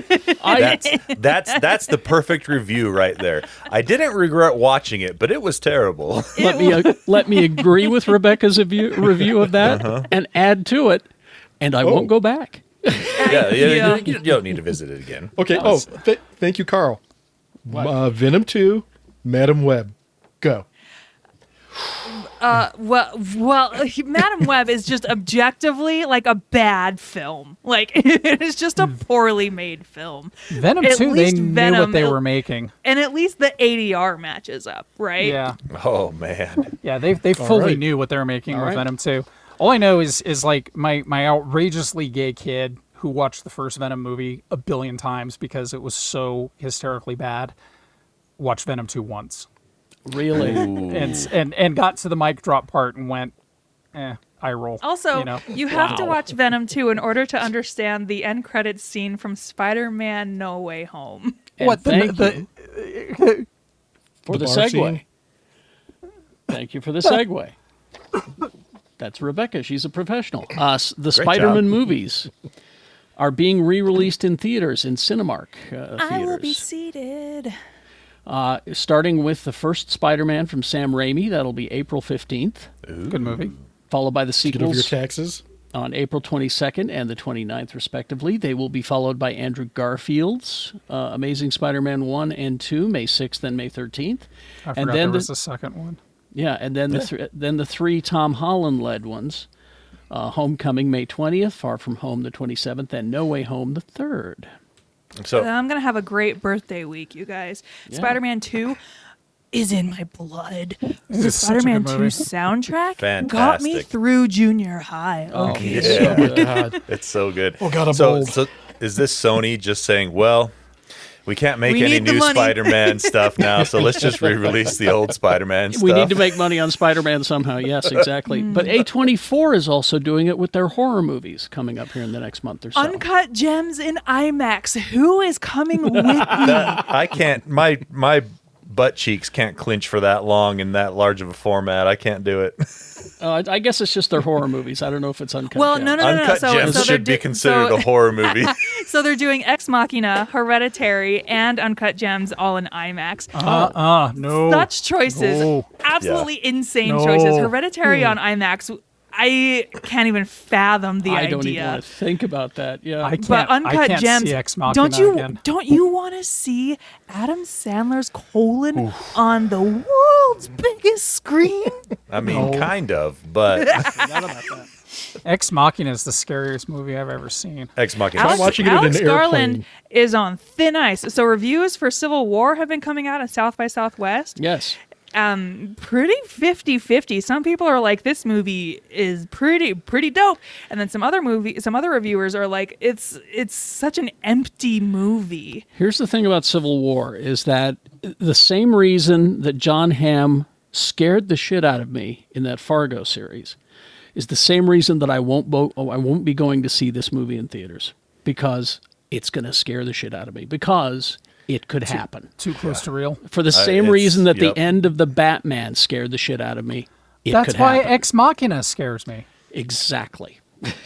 that's the perfect review right there. I didn't regret watching it, but it was terrible. Let me agree with Rebecca's review of that and add to it, and I won't go back. Yeah, Yeah. you don't need to visit it again. Okay. Thank you, Carl. Venom 2, Madam Web. Go. Madam Web is just objectively like a bad film. Like it is just a poorly made film. Venom At 2, they least knew Venom- what they were making. And at least the ADR matches up, right? Yeah. Oh man, Yeah, they fully right. knew what they were making with right. Venom 2. All I know is like my outrageously gay kid who watched the first Venom movie a billion times because it was so hysterically bad, watched Venom 2 once. Really? And got to the mic drop part and went, eye roll. Also, you know? you have to Wow. watch Venom 2 in order to understand the end credits scene from Spider-Man No Way Home. And What, thank the- you for the bar segue. scene? Thank you for the segue. That's Rebecca. She's a professional. The job. Spider-Man movies are being re-released in theaters in Cinemark theaters. I will be seated. Starting with the first Spider-Man from Sam Raimi. That'll be April 15th, Good movie. followed by the Get over your sequels taxes. on April 22nd and the 29th, respectively. They will be followed by Andrew Garfield's Amazing Spider-Man 1 and 2, May 6th and May 13th. I forgot And there then was a second one. Yeah, and then the three Tom Holland-led ones. Homecoming, May 20th, Far From Home, the 27th, and No Way Home, the 3rd. so I'm going to have a great birthday week, you guys. Yeah. Spider-Man 2 is in my blood. The is such a Spider-Man good 2 movie. soundtrack got me Fantastic. through junior high. Oh, Okay. it's so good. God. it's so good. Oh, God, I'm so, old. so is this Sony just saying, well, we can't make We any need the new money. Spider-Man stuff now, so let's just re-release the old Spider-Man stuff. We need to make money on Spider-Man somehow. Yes, exactly. But A24 is also doing it with their horror movies coming up here in the next month or so. Uncut Gems in IMAX. Who is coming with me? I can't. My butt cheeks can't clinch for that long in that large of a format. I can't do it. I guess it's just their horror movies. I don't know if it's Uncut Well, Gems. no. Uncut Gems they're should be do- considered so- a horror movie. So they're doing Ex Machina, Hereditary, and Uncut Gems all in IMAX. No. Such choices. No. Absolutely insane No. choices. Hereditary on IMAX. I can't even fathom the I idea. don't even want to think about that. Yeah. I can't, But I Uncut can't Gems, see Ex Machina again. don't you want to see Adam Sandler's colon on the world's biggest screen? I mean, kind of, but Ex Machina is the scariest movie I've ever seen. Ex Machina. Alex- watching it in Alex an Garland airplane. is on thin ice. So reviews for Civil War have been coming out at South by Southwest. Yes. Pretty 50-50. Some people are like, this movie is pretty dope, and then some other reviewers are like, it's such an empty movie. Here's the thing about Civil War is that the same reason that John Hamm scared the shit out of me in that Fargo series is the same reason that I won't be going to see this movie in theaters, because it's going to scare the shit out of me, because it could happen. Too close to real. For the same it's- reason that yep. the end of the Batman scared the shit out of me, it That's could why happen. Ex Machina scares me. Exactly.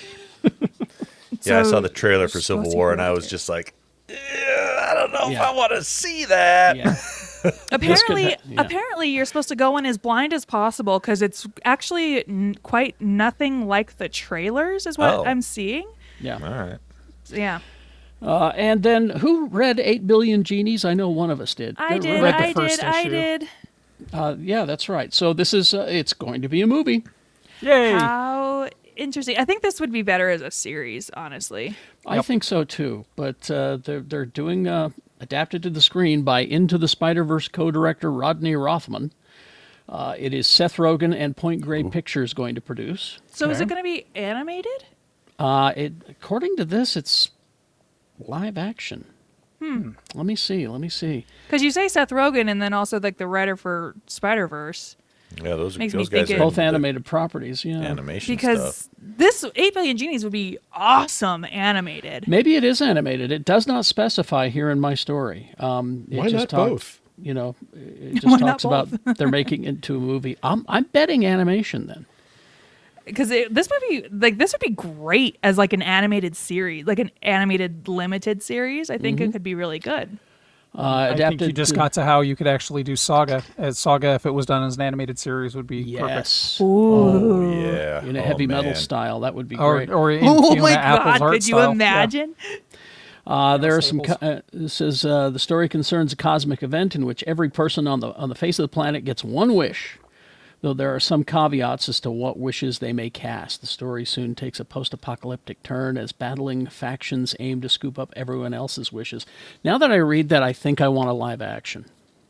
Yeah, I So- saw the trailer for Supposed Civil to War, be and I was good. just like, I don't know if Yeah. I want to see that. Yeah. Apparently, yeah. apparently, you're supposed to go in as blind as possible because it's actually quite nothing like the trailers, is what Oh. I'm seeing. Yeah. All right. Yeah. And then who read 8 Billion Genies? I know one of us did. I did. read the I first did. I issue. did. Yeah, that's right. So this is it's going to be a movie. Yay! How interesting. I think this would be better as a series, honestly. I think so too. But they're doing adapted to the screen by Into the Spider-Verse co-director Rodney Rothman. It is Seth Rogen and Point Grey Pictures going to produce. So is Okay. it going to be animated? According to this, it's live action. Let me see. Because you say Seth Rogen and then also like the writer for Spider-Verse. Yeah, those Makes me guys think are it- Both into animated properties, yeah. animation Because stuff. this 8 Billion Genies would be awesome animated. Maybe it is animated. It does not specify here in my story. It Why just not both? You know, it just Why not talks about they're making it into a movie. I'm betting animation then. Because this would be great as like an animated series, like an animated limited series. I think it could be really good. I think Adapted you just to- got to how you could actually do Saga. As Saga, if it was done as an animated series, would be perfect. Yes. Oh yeah, In a Oh, heavy metal man. style, that would be Or, great. or in Oh Fiona my Apple's God! art Could you style. imagine? There are some. Staples. This is the story concerns a cosmic event in which every person on the face of the planet gets one wish, though there are some caveats as to what wishes they may cast. The story soon takes a post-apocalyptic turn as battling factions aim to scoop up everyone else's wishes. Now that I read that, I think I want a live action.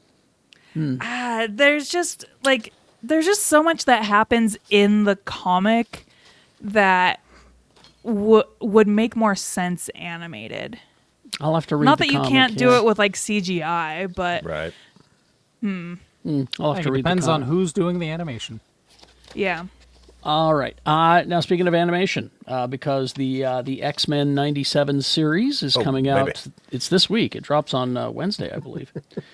There's just so much that happens in the comic that would make more sense animated. I'll have to read. Not the that you comic, can't do yeah. it with like CGI, but Right. I'll I have think to it read. depends the on comic. who's doing the animation. yeah. All right. Now, speaking of animation, because the X-Men '97 series is coming out, baby. it's this week. It drops on Wednesday, I believe.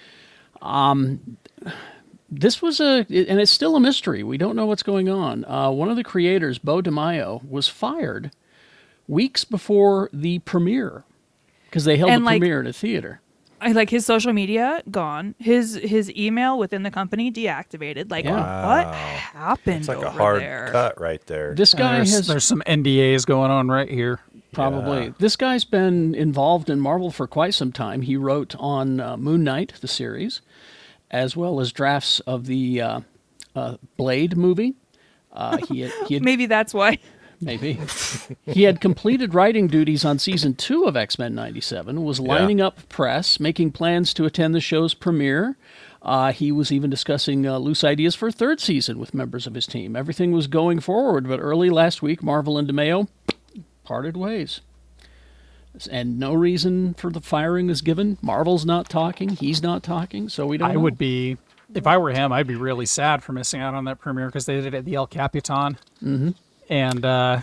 This was and it's still a mystery. We don't know what's going on. One of the creators, Bo DeMaio, was fired weeks before the premiere because they held And, the like, premiere in a theater. I like his social media gone, his email within the company deactivated. Like, Yeah. what happened It's like a over hard there? cut right there. This And guy has there's some NDAs going on right here. Probably. Yeah. This guy's been involved in Marvel for quite some time. He wrote on Moon Knight, the series, as well as drafts of the Blade movie. He had Maybe that's why. maybe he had completed writing duties on season 2 of X-Men '97. Was lining up press, making plans to attend the show's premiere. He was even discussing loose ideas for a third season with members of his team. Everything was going forward, but early last week, Marvel and DeMaio parted ways. And no reason for the firing is given. Marvel's not talking. He's not talking, so we don't I know. would be, if I were him, I'd be really sad for missing out on that premiere because they did it at the El Capitan. Mm-hmm. And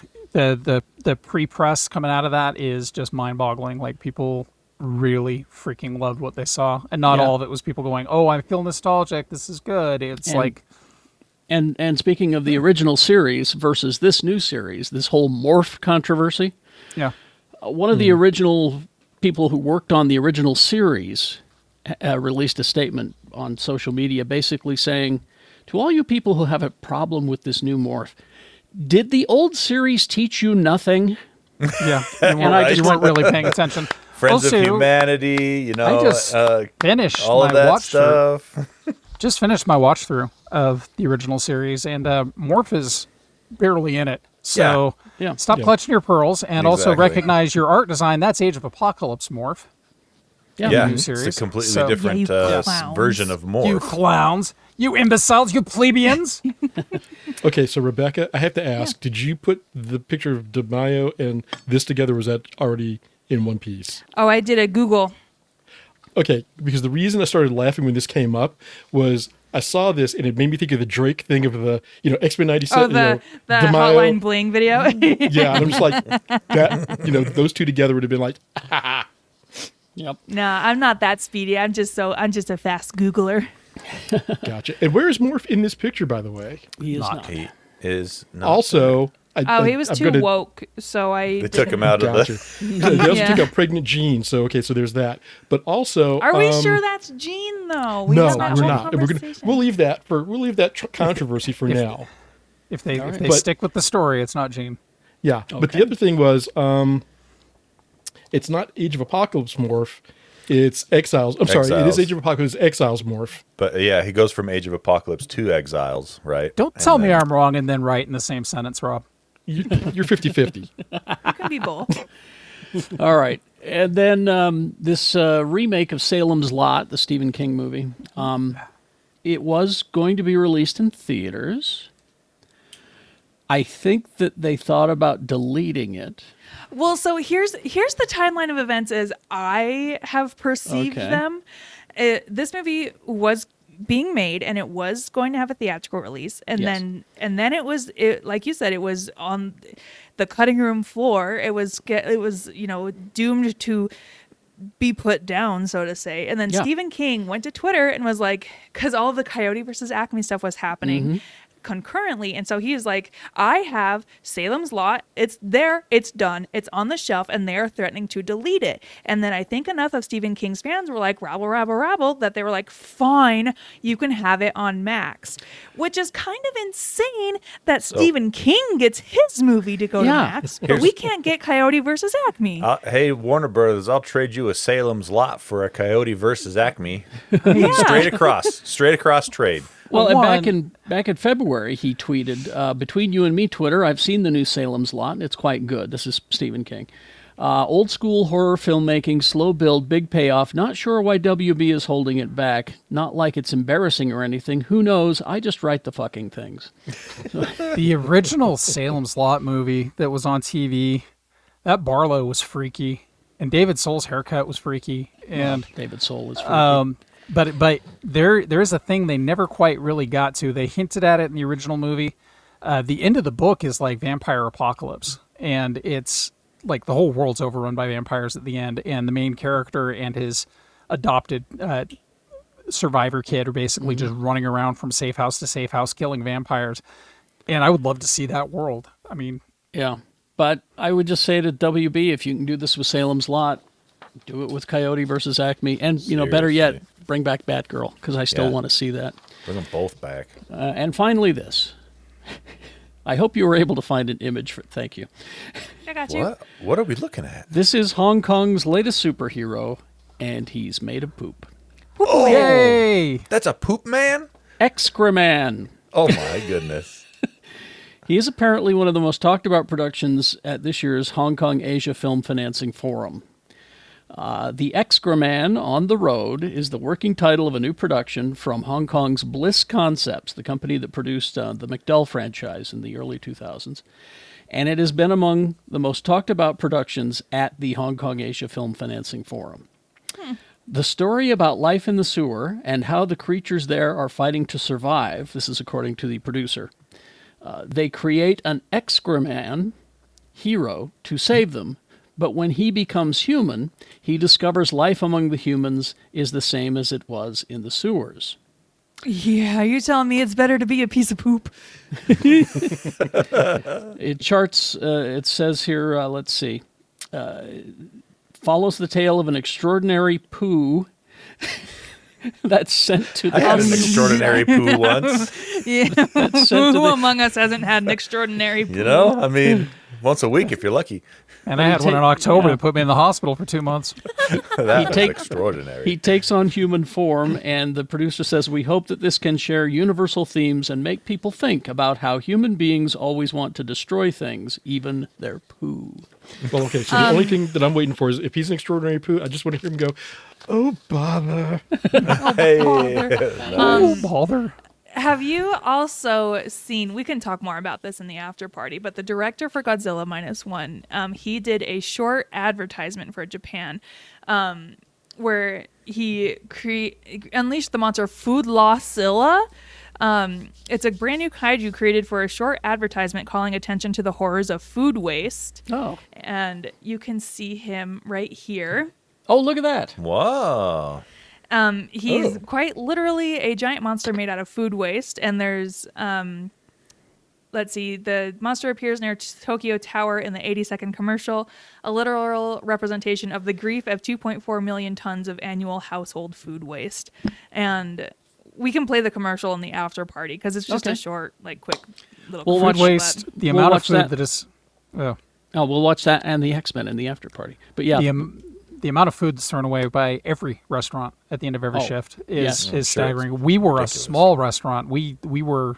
the pre-press coming out of that is just mind-boggling. Like, people really freaking loved what they saw. And not Yeah. all of it was people going, oh, I feel nostalgic. This is good. It's And- like, And speaking of the original series versus this new series, this whole morph controversy, yeah. one of the original people who worked on the original series released a statement on social media basically saying, to all you people who have a problem with this new morph, did the old series teach you nothing? Yeah. You I you weren't really paying attention. Friends Also, of Humanity, you know, I just finished all of my that watch through. stuff. Just finished my watch through of the original series, and Morph is barely in it. So Yeah. stop Yeah. clutching your pearls, and also Exactly. recognize your art design. That's Age of Apocalypse Morph. Yeah, new it's series. a completely So- different Yeah, you clowns. version of Morph. You clowns, you imbeciles, you plebeians. Okay, so Rebecca, I have to ask: did you put the picture of DeMaio and this together? Or was that already in one piece? Oh, I did a Google. Okay, because the reason I started laughing when this came up was I saw this and it made me think of the Drake thing of the X-Men Oh, '97. the Hotline Bling video. Yeah, and I'm just like that. Those two together would have been like, Yep. No, I'm not that speedy. I'm just a fast Googler. gotcha. And where is Morph in this picture, by the way? He is not. He is not. Also, Oh, he was I'm too gonna- woke, so I They took him out of Gotcha. the. They also Yeah. took out pregnant Jean, so okay, so there's that. But also, Are we sure that's Jean though? We No, had that we're whole not. And conversation. we'll leave that controversy for now. If they But- stick with the story, it's not Gene. Yeah. But Okay. the other thing was, It's not Age of Apocalypse morph. It's Exiles. I'm sorry, it Exiles. is Age of Apocalypse Exiles morph. But yeah, he goes from Age of Apocalypse to Exiles, right? Don't And tell me then- I'm wrong and then right in the same sentence, Rob. You're 50-50. You can be both. All right. And then this remake of Salem's Lot, the Stephen King movie, it was going to be released in theaters. I think that they thought about deleting it. Well, so here's the timeline of events as I have perceived Okay. them. This movie was being made and it was going to have a theatrical release, and Yes. then it was like you said, it was on the cutting room floor. It was doomed to be put down, so to say. And then Yeah. Stephen King went to Twitter and was like, because all of the Coyote versus Acme stuff was happening concurrently, and so he is like, I have Salem's Lot, it's there, it's done, it's on the shelf, and they are threatening to delete it. And then I think enough of Stephen King's fans were like, rabble, rabble, rabble, that they were like, fine, you can have it on Max, which is kind of insane that Stephen King gets his movie to go to Yeah. Max, but we can't get Coyote versus Acme. Hey, Warner Brothers, I'll trade you a Salem's Lot for a Coyote versus Acme. Yeah. Straight across trade. Well, and One- back in February, he tweeted, between you and me, Twitter, I've seen the new Salem's Lot, and it's quite good. This is Stephen King. Old school horror filmmaking, slow build, big payoff. Not sure why WB is holding it back. Not like it's embarrassing or anything. Who knows? I just write the fucking things. The original Salem's Lot movie that was on TV, that Barlow was freaky, and David Soul's haircut was freaky, and David Soul is freaky. but there is a thing they never quite really got to. They hinted at it in the original movie. The end of the book is like vampire apocalypse, and it's like the whole world's overrun by vampires at the end, and the main character and his adopted survivor kid are basically just running around from safe house to safe house killing vampires. And I would love to see that world. I mean, Yeah. But I would just say to WB, if you can do this with Salem's Lot, do it with Coyote versus Acme. And, better yet, Seriously. bring back Batgirl, because I still Yeah. want to see that. Bring them both back. And finally, this. I hope you were able to find an image for thank you. I got you. What are we looking at? This is Hong Kong's latest superhero, and he's made of poop. yay! That's a poop man? Excreman. Oh my goodness. He is apparently one of the most talked about productions at this year's Hong Kong Asia Film Financing Forum. The Excreman on the Road is the working title of a new production from Hong Kong's Bliss Concepts, the company that produced the McDowell franchise in the early 2000s. And it has been among the most talked about productions at the Hong Kong Asia Film Financing Forum. The story about life in the sewer and how the creatures there are fighting to survive, this is according to the producer. They create an Excreman hero to save them, but when he becomes human, he discovers life among the humans is the same as it was in the sewers. Yeah, you're telling me it's better to be a piece of poop. It charts, it says here, let's see, follows the tale of an extraordinary poo that's sent to the I had an extraordinary poo once. Yeah. that's sent to Who the, among us hasn't had an extraordinary poop? You know, I mean, once a week if you're lucky. And I had one in October that put me in the hospital for 2 months. That was take- extraordinary. He takes on human form, and the producer says, we hope that this can share universal themes and make people think about how human beings always want to destroy things, even their poo. Well, okay, so the only thing that I'm waiting for is if he's an extraordinary poo, I just want to hear him go, oh, bother. Hey. Oh, bother. Have you also seen, we can talk more about this in the after party, but the director for Godzilla -1, he did a short advertisement for Japan where he unleashed the monster Food Lawzilla. It's a brand new kaiju created for a short advertisement calling attention to the horrors of food waste. Oh. And you can see him right here. Oh, look at that. Wow. He's quite literally a giant monster made out of food waste. And there's, let's see, the monster appears near Tokyo Tower in the 80-second commercial, a literal representation of the grief of 2.4 million tons of annual household food waste. And we can play the commercial in the after party because it's just Okay. a short, like, quick little We'll commercial, Food waste, but- the We'll amount of watch food that. that is... Oh. Oh, we'll watch that and the X-Men in the after party. But yeah, The amount of food that's thrown away by every restaurant at the end of every Oh, shift yes. is Sure, staggering. We were ridiculous. a small restaurant. We were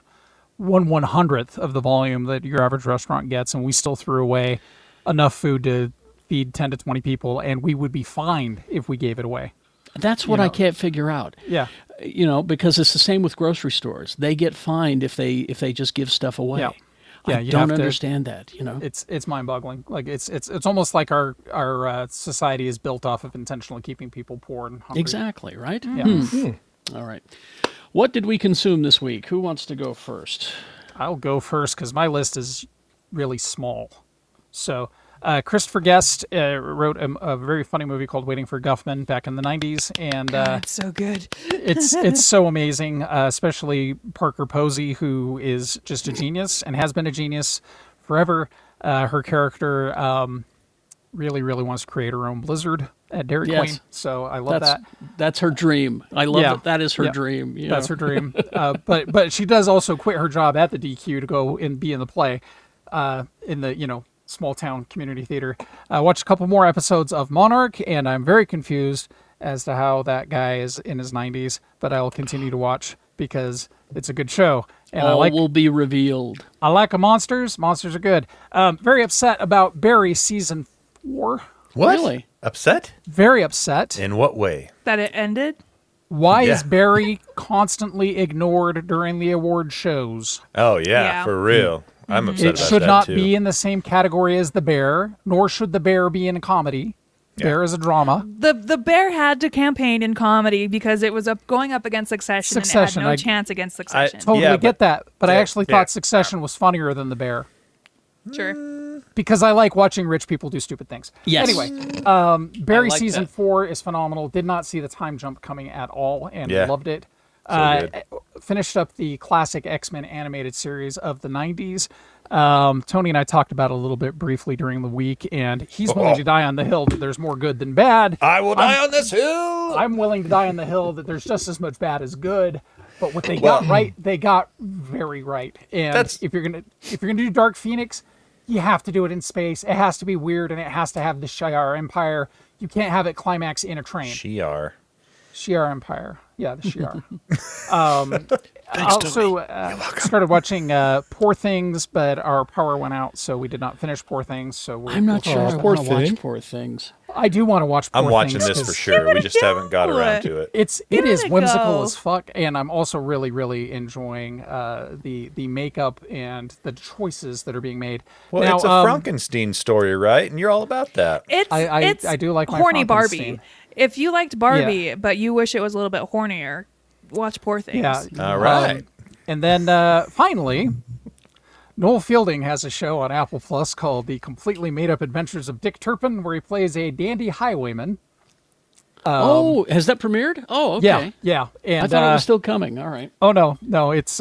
1/100th of the volume that your average restaurant gets, and we still threw away enough food to feed 10 to 20 people, and we would be fined if we gave it away. that's what I can't figure out. Yeah. Because it's the same with grocery stores. They get fined if they just give stuff away. Yeah. Yeah, I you don't have to- understand that. It's mind-boggling. Like it's almost like our society is built off of intentionally keeping people poor and hungry. Exactly right. Yeah. All right. What did we consume this week? Who wants to go first? I'll go first because my list is really small. So, Christopher Guest wrote a very funny movie called Waiting for Guffman back in the 90s, and God, it's so good. it's so amazing, especially Parker Posey, who is just a genius and has been a genius forever. Her character really, really wants to create her own Blizzard at Dairy Yes. Queen, so I love that. That's her dream. I love Yeah. that is her Yeah. dream. you That's know. her dream. But she does also quit her job at the DQ to go and be in the play, in the small town community theater. I watched a couple more episodes of Monarch, and I'm very confused as to how that guy is in his 90s. But I will continue to watch because it's a good show, and All will be revealed. I like monsters. Monsters are good. Very upset about Barry season 4. What? Really? Upset? Very upset. In what way? That it ended. Why Yeah. is Barry constantly ignored during the award shows? Oh yeah, Yeah. for real. I'm upset It about should that not too. be in the same category as the bear, nor should the bear be in a comedy. Bear is a drama. The bear had to campaign in comedy because it was going up against Succession, Succession, and it had no I- chance against Succession. Totally Yeah, get that, but I yeah, actually yeah. thought Succession was funnier than the bear Sure. because I like watching rich people do stupid things. Yes. Anyway, Barry like season that. 4 is phenomenal. Did not see the time jump coming at all, and Yeah. loved it. good. Finished up the classic X-Men animated series of the 90s. Tony and I talked about it a little bit briefly during the week, and he's willing to die on the hill that there's more good than bad. I will die on this hill. I'm willing to die on the hill that there's just as much bad as good. But what they got right, they got very right. And That's- if you're gonna do Dark Phoenix, you have to do it in space. It has to be weird, and it has to have the Shi'ar Empire. You can't have it climax in a train. Shi'ar. Shi'ar Empire. Yeah, the Shi'ar. I also started watching Poor Things, but our power went out, so we did not finish Poor Things. So I'm not sure I Poor want to watch Thing. Poor Things. I do want to watch Poor I'm watching Things this 'cause for sure. We just haven't got go. around to it. it Give is it a whimsical go. as fuck, and I'm also really, really enjoying the makeup and the choices that are being made. Well, now, it's a Frankenstein story, right? And you're all about that. I do like my horny Barbie. Frankenstein. If you liked Barbie, but you wish it was a little bit hornier, watch Poor Things. Yeah. All right. And then finally, Noel Fielding has a show on Apple Plus called The Completely Made Up Adventures of Dick Turpin, where he plays a dandy highwayman. Oh, has that premiered? Oh, okay. Yeah. And I thought it was still coming. All right. oh no, it's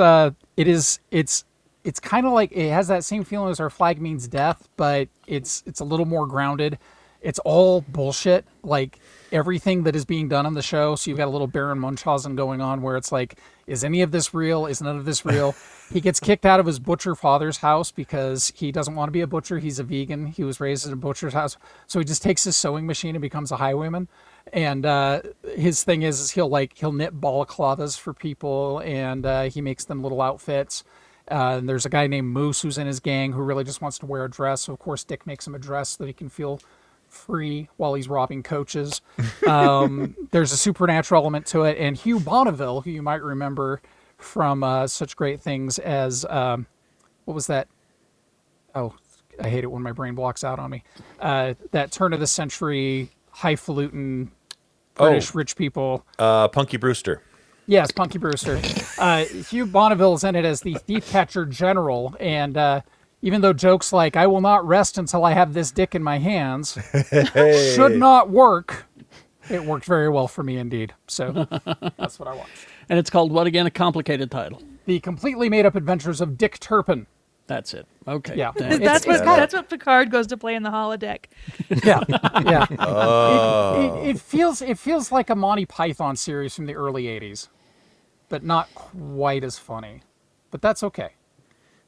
kind of like it has that same feeling as Our Flag Means Death, but it's a little more grounded. It's all bullshit, like everything that is being done on the show. So you've got a little Baron Munchausen going on where it's like, is any of this real? Is none of this real? He gets kicked out of his butcher father's house because he doesn't want to be a butcher. He's a vegan. He was raised in a butcher's house. So he just takes his sewing machine and becomes a highwayman. And his thing is he'll knit balaclavas for people, and he makes them little outfits. And there's a guy named Moose who's in his gang who really just wants to wear a dress. So of course Dick makes him a dress so that he can feel free while he's robbing coaches. There's a supernatural element to it, and Hugh Bonneville, who you might remember from such great things as what was that? Oh, I hate it when my brain blocks out on me. That turn of the century highfalutin British rich people. Punky Brewster. Yes, Punky Brewster. Hugh Bonneville is in it as the thief catcher general, and even though jokes like "I will not rest until I have this dick in my hands" should not work, it worked very well for me indeed. So that's what I watched. And it's called what again? A complicated title. The Completely Made Up Adventures of Dick Turpin. That's it. Okay. Yeah. Thanks. That's It's what what Picard goes to play in the holodeck. Yeah, yeah. It feels like a Monty Python series from the early '80s, but not quite as funny. But that's okay.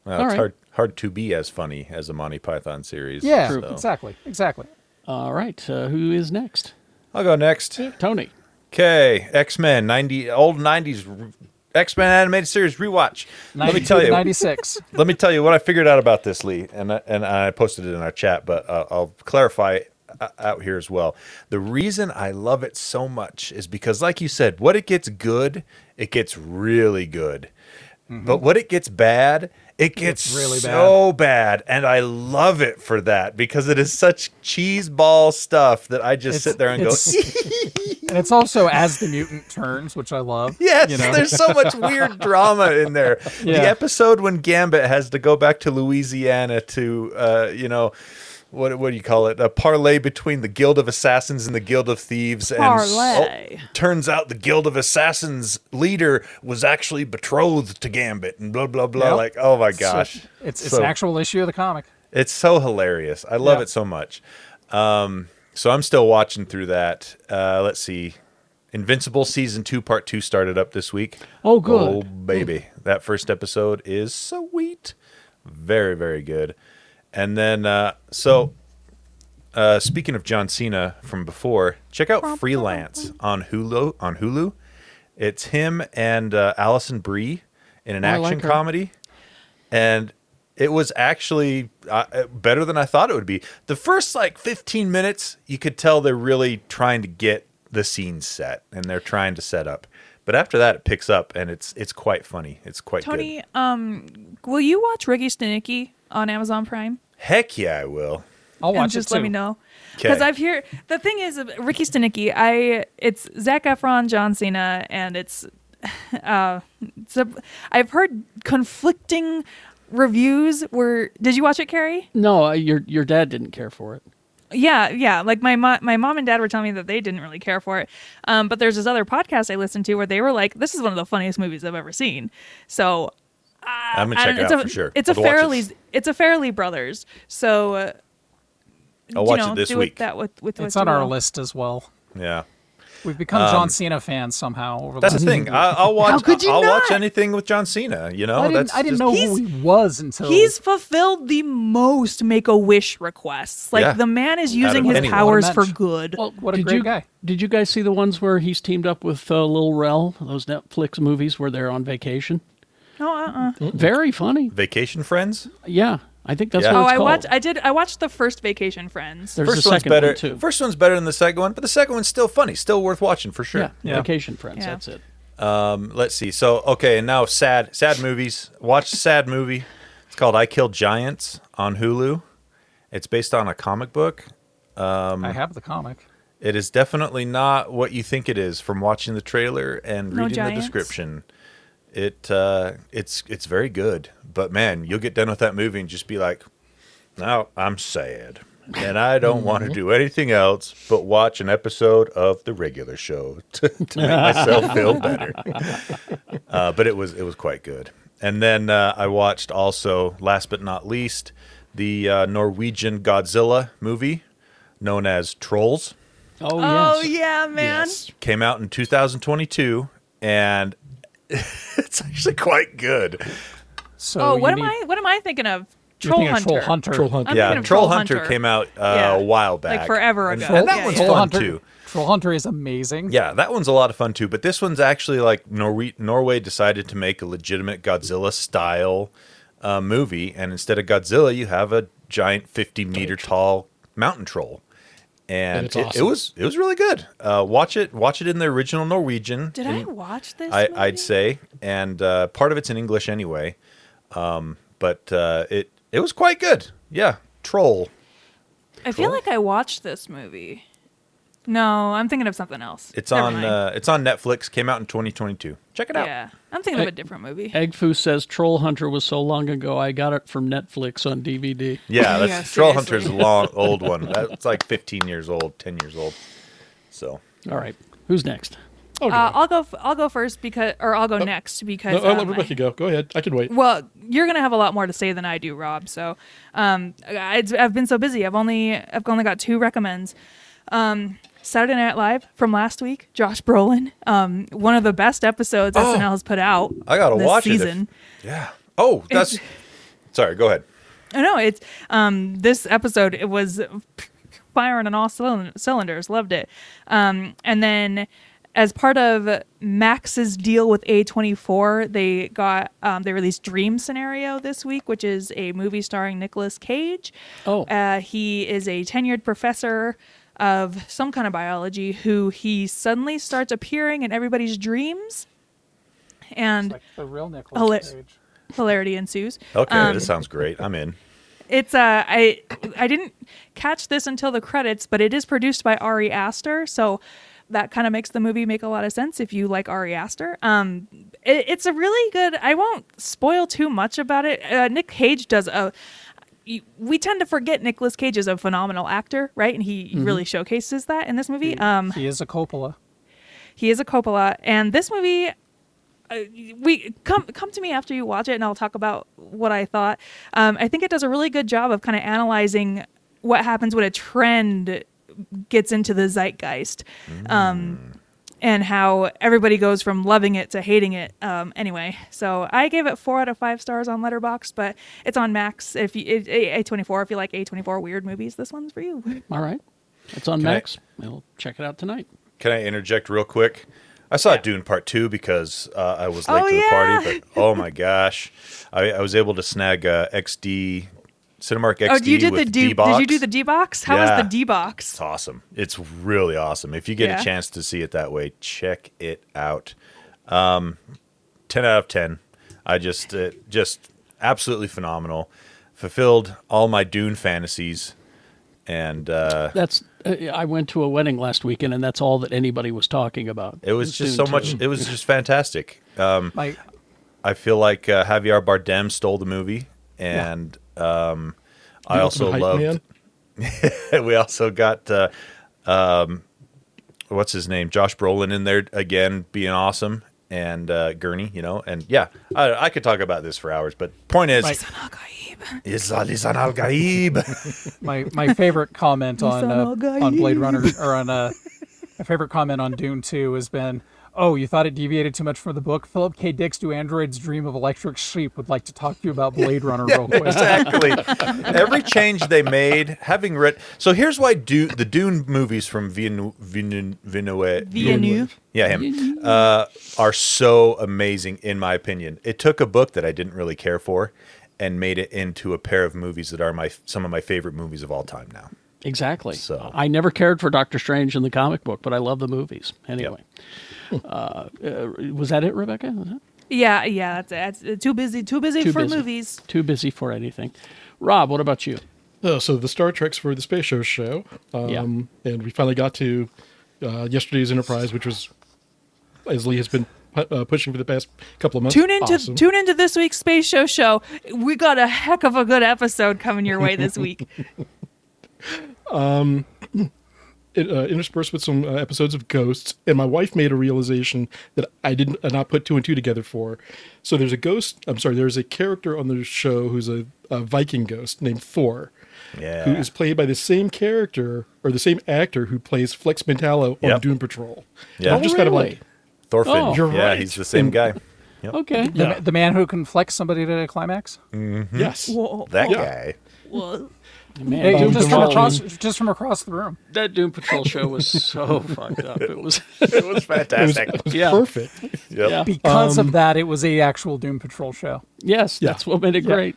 Well, All it's right. hard to be as funny as a Monty Python series. Yeah, so. exactly. All right. Who is next? I'll go next. Tony. Okay, X-Men, old 90s X-Men animated series rewatch. Let me 92 tell to you. 96. Let me tell you what I figured out about this, Lee, and I posted it in our chat, but I'll clarify out here as well. The reason I love it so much is because, like you said, what it gets good, it gets really good. But what it gets bad, it gets really so bad. And I love it for that because it is such cheeseball stuff that I just sit there and go, And it's also As the Mutant Turns, which I love. yes, you know? there's so much weird drama in there. Yeah. The episode when Gambit has to go back to Louisiana to, what do you call it? A parlay between the Guild of Assassins and the Guild of Thieves. Parlay. And turns out the Guild of Assassins leader was actually betrothed to Gambit and blah, blah, blah. Yep. Like, oh my gosh. So it's So- an actual issue of the comic. It's so hilarious. I love Yeah. it so much. So I'm still watching through that. Let's see. Invincible Season 2 Part 2 started up this week. Oh, good. Oh, baby. That first episode is sweet. Very, very good. And then, speaking of John Cena from before, check out Freelance on Hulu. It's him and Allison Brie in an I action like her. comedy. And it was actually better than I thought it would be. The first 15 minutes, you could tell they're really trying to get the scene set and they're trying to set up. But after that, it picks up and it's quite funny. It's quite Tony, good. will you watch Ricky Stenicki on Amazon Prime? Heck yeah, I will. I'll And watch just it too. let me know. Because Okay. I've heard the thing is Ricky Stenicki. It's Zac Efron, John Cena, and I've heard conflicting reviews. Did you watch it, Carrie? No, your dad didn't care for it. Yeah. Like my mom and dad were telling me that they didn't really care for it. But there's this other podcast I listened to where they were like, "This is one of the funniest movies I've ever seen." So I'm going to check it out for sure. It's I'll a watch Fairly it. it's a Fairly Brothers. So I'll watch it this do week. That with It's what on you our will. list as well. Yeah. We've become John Cena fans somehow. Over That's the last thing. few I'll watch. How could you I'll watch not? anything with John Cena. You know, years. I didn't just- know who he was until He's fulfilled the most Make-A-Wish requests. Like Yeah. the man is using of his anyone. powers What a for mensch. good. Well, What a great guy. Did you guys see the ones where he's teamed up with Lil Rel? Those Netflix movies where they're on vacation. No, Very funny. Vacation Friends. Yeah, I think that's Yeah. what Oh, it's I called. I watched the first Vacation Friends. There's First a one's second better. one too. First one's better than the second one, but the second one's still funny, still worth watching for sure. Yeah, Yeah. Vacation Friends. Yeah. That's it. Let's see. So okay, and now sad movies. Watch a sad movie. It's called I Killed Giants on Hulu. It's based on a comic book. I have the comic. It is definitely not what you think it is from watching the trailer and No reading the giants? description. It's very good, but man, you'll get done with that movie and just be like, "No, I'm sad, and I don't want to do anything else but watch an episode of the regular show to make myself feel better." But it was quite good. And then I watched also, last but not least, the Norwegian Godzilla movie known as Trolls. Oh yes. yeah, man. Yes. Came out in 2022, and it's actually quite good. So Oh, you what need- am I thinking of? you're Troll thinking of Hunter. Troll Hunter. Troll Hunter. I'm Yeah, thinking of Troll Troll Hunter Hunter. came out Yeah. a while back. Like forever And- ago. And that Yeah, one's yeah. Troll fun Hunter. too. Troll Hunter is amazing. Yeah, that one's a lot of fun too. But this one's actually like Norway decided to make a legitimate Godzilla style movie, and instead of Godzilla, you have a giant 50-meter tall mountain troll, and it's it awesome. was really good. Watch it in the original Norwegian. Did I watch this? I'd movie? say, and part of it's in English anyway, but it was quite good. Yeah, Troll. I feel Troll? like I watched this movie. No, I'm thinking of something else. It's Never on mind. Netflix. Came out in 2022. Check it out. Yeah, I'm thinking of a different movie. Eggfoo says Troll Hunter was so long ago I got it from Netflix on DVD. Yeah, that's Yeah, Troll seriously. Hunter's a old one. That's like 15 years old, 10 years old. So All right, who's next? Oh, no. I'll go first I'll go next because No, I'll let Rebecca go. Go ahead. I can wait. well, you're gonna have a lot more to say than I do, Rob. So, I've been so busy. I've only got 2 recommends. Saturday Night Live from last week. Josh Brolin, one of the best episodes SNL has put out. I gotta this watch season. it. Yeah. Oh, that's Sorry, go ahead. Oh no, it's this episode. It was firing on all cylinders. Loved it. And then, as part of Max's deal with A24, they released Dream Scenario this week, which is a movie starring Nicolas Cage. Oh. He is a tenured professor of some kind of biology who he suddenly starts appearing in everybody's dreams, and Like the real Nicolas Cage. hilarity ensues. Okay, this sounds great. I'm in. It's I didn't catch this until the credits, but it is produced by Ari Aster, so that kind of makes the movie make a lot of sense if you like Ari Aster. It's a really good. I won't spoil too much about it. Nick Cage does we tend to forget Nicolas Cage is a phenomenal actor, right? And he really showcases that in this movie. He is a Coppola. He is a Coppola, and this movie. We come to me after you watch it, and I'll talk about what I thought. I think it does a really good job of kind of analyzing what happens when a trend gets into the zeitgeist, and how everybody goes from loving it to hating it. Anyway, so I gave it 4 out of 5 stars on Letterboxd, but it's on Max. If you A24, if you like A24 weird movies, this one's for you. All right. It's on Can I- Max. We'll check it out tonight. Can I interject real quick? I saw Dune Part 2 because I was late Oh, to the yeah. party, but oh my gosh. I was able to snag XD, Cinemark XD Oh, you did with the D-Box. Did you do the D-Box? How Yeah. was the D-Box? It's awesome. It's really awesome. If you get Yeah. a chance to see it that way, check it out. 10 out of 10. I just absolutely phenomenal. Fulfilled all my Dune fantasies. And That's. I went to a wedding last weekend, and that's all that anybody was talking about. it was just Dune so much. 2. It was just fantastic. My I feel like Javier Bardem stole the movie, and I also Ultimate Hype loved. We also got what's his name, Josh Brolin in there again, being awesome, and Gurney, and yeah, I could talk about this for hours, but point is, Lisan Al Gaib. my favorite comment on Lisan Blade Runner, or on my favorite comment on Dune 2 has been, "Oh, you thought it deviated too much from the book? Philip K. Dick's Do Androids Dream of Electric Sheep would like to talk to you about Blade Runner real quick." Exactly. Every change they made, having read. So here's why the Dune movies from Villeneuve. yeah, him, are so amazing in my opinion. It took a book that I didn't really care for and made it into a pair of movies that are some of my favorite movies of all time now. Exactly. So- I never cared for Doctor Strange in the comic book, but I love the movies. Anyway. Was that it, Rebecca? Was that? Yeah, that's it. Too busy Too for busy. movies. Too busy for anything. Rob, what about you? So the Star Trek's for the Space show. And we finally got to yesterday's Enterprise, which was, as Lee has been pushing for the past couple of months. Tune into Awesome. this week's Space Show. We got a heck of a good episode coming your way this week. Interspersed with some episodes of Ghosts, and my wife made a realization that I did not put 2 and 2 together for. So there's a character on the show who's a Viking ghost named Thor, Yeah. who is played by the same character or the same actor who plays Flex Mentallo on Yep. Doom Patrol. Yeah. And I'm just kind of really? like, Thorfinn. Oh. You're yeah, right. he's the same guy. Yep. Okay. The man who can flex somebody to a climax. yes. Whoa, That Yeah. guy. whoa. Man, Hey, Doom just from Patrol- across the room. that Doom Patrol show was so fucked up. It was. It was It was, fantastic. it was Yeah. perfect. Yep. Yeah. Because of that, it was a actual Doom Patrol show. Yes, Yeah. that's what made it great.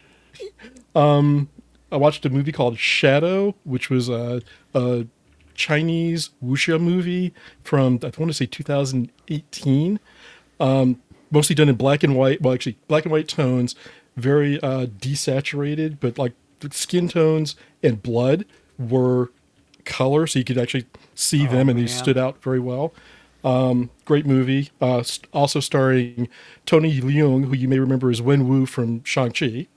I watched a movie called Shadow, which was a Chinese wuxia movie from, I want to say 2018. Mostly done in black and white. Well, actually, black and white tones, very desaturated, but like the skin tones and blood were color, so you could actually see them, and they man. stood out very well. Great movie. Also starring Tony Leung, who you may remember as Wen-Wu from Shang-Chi.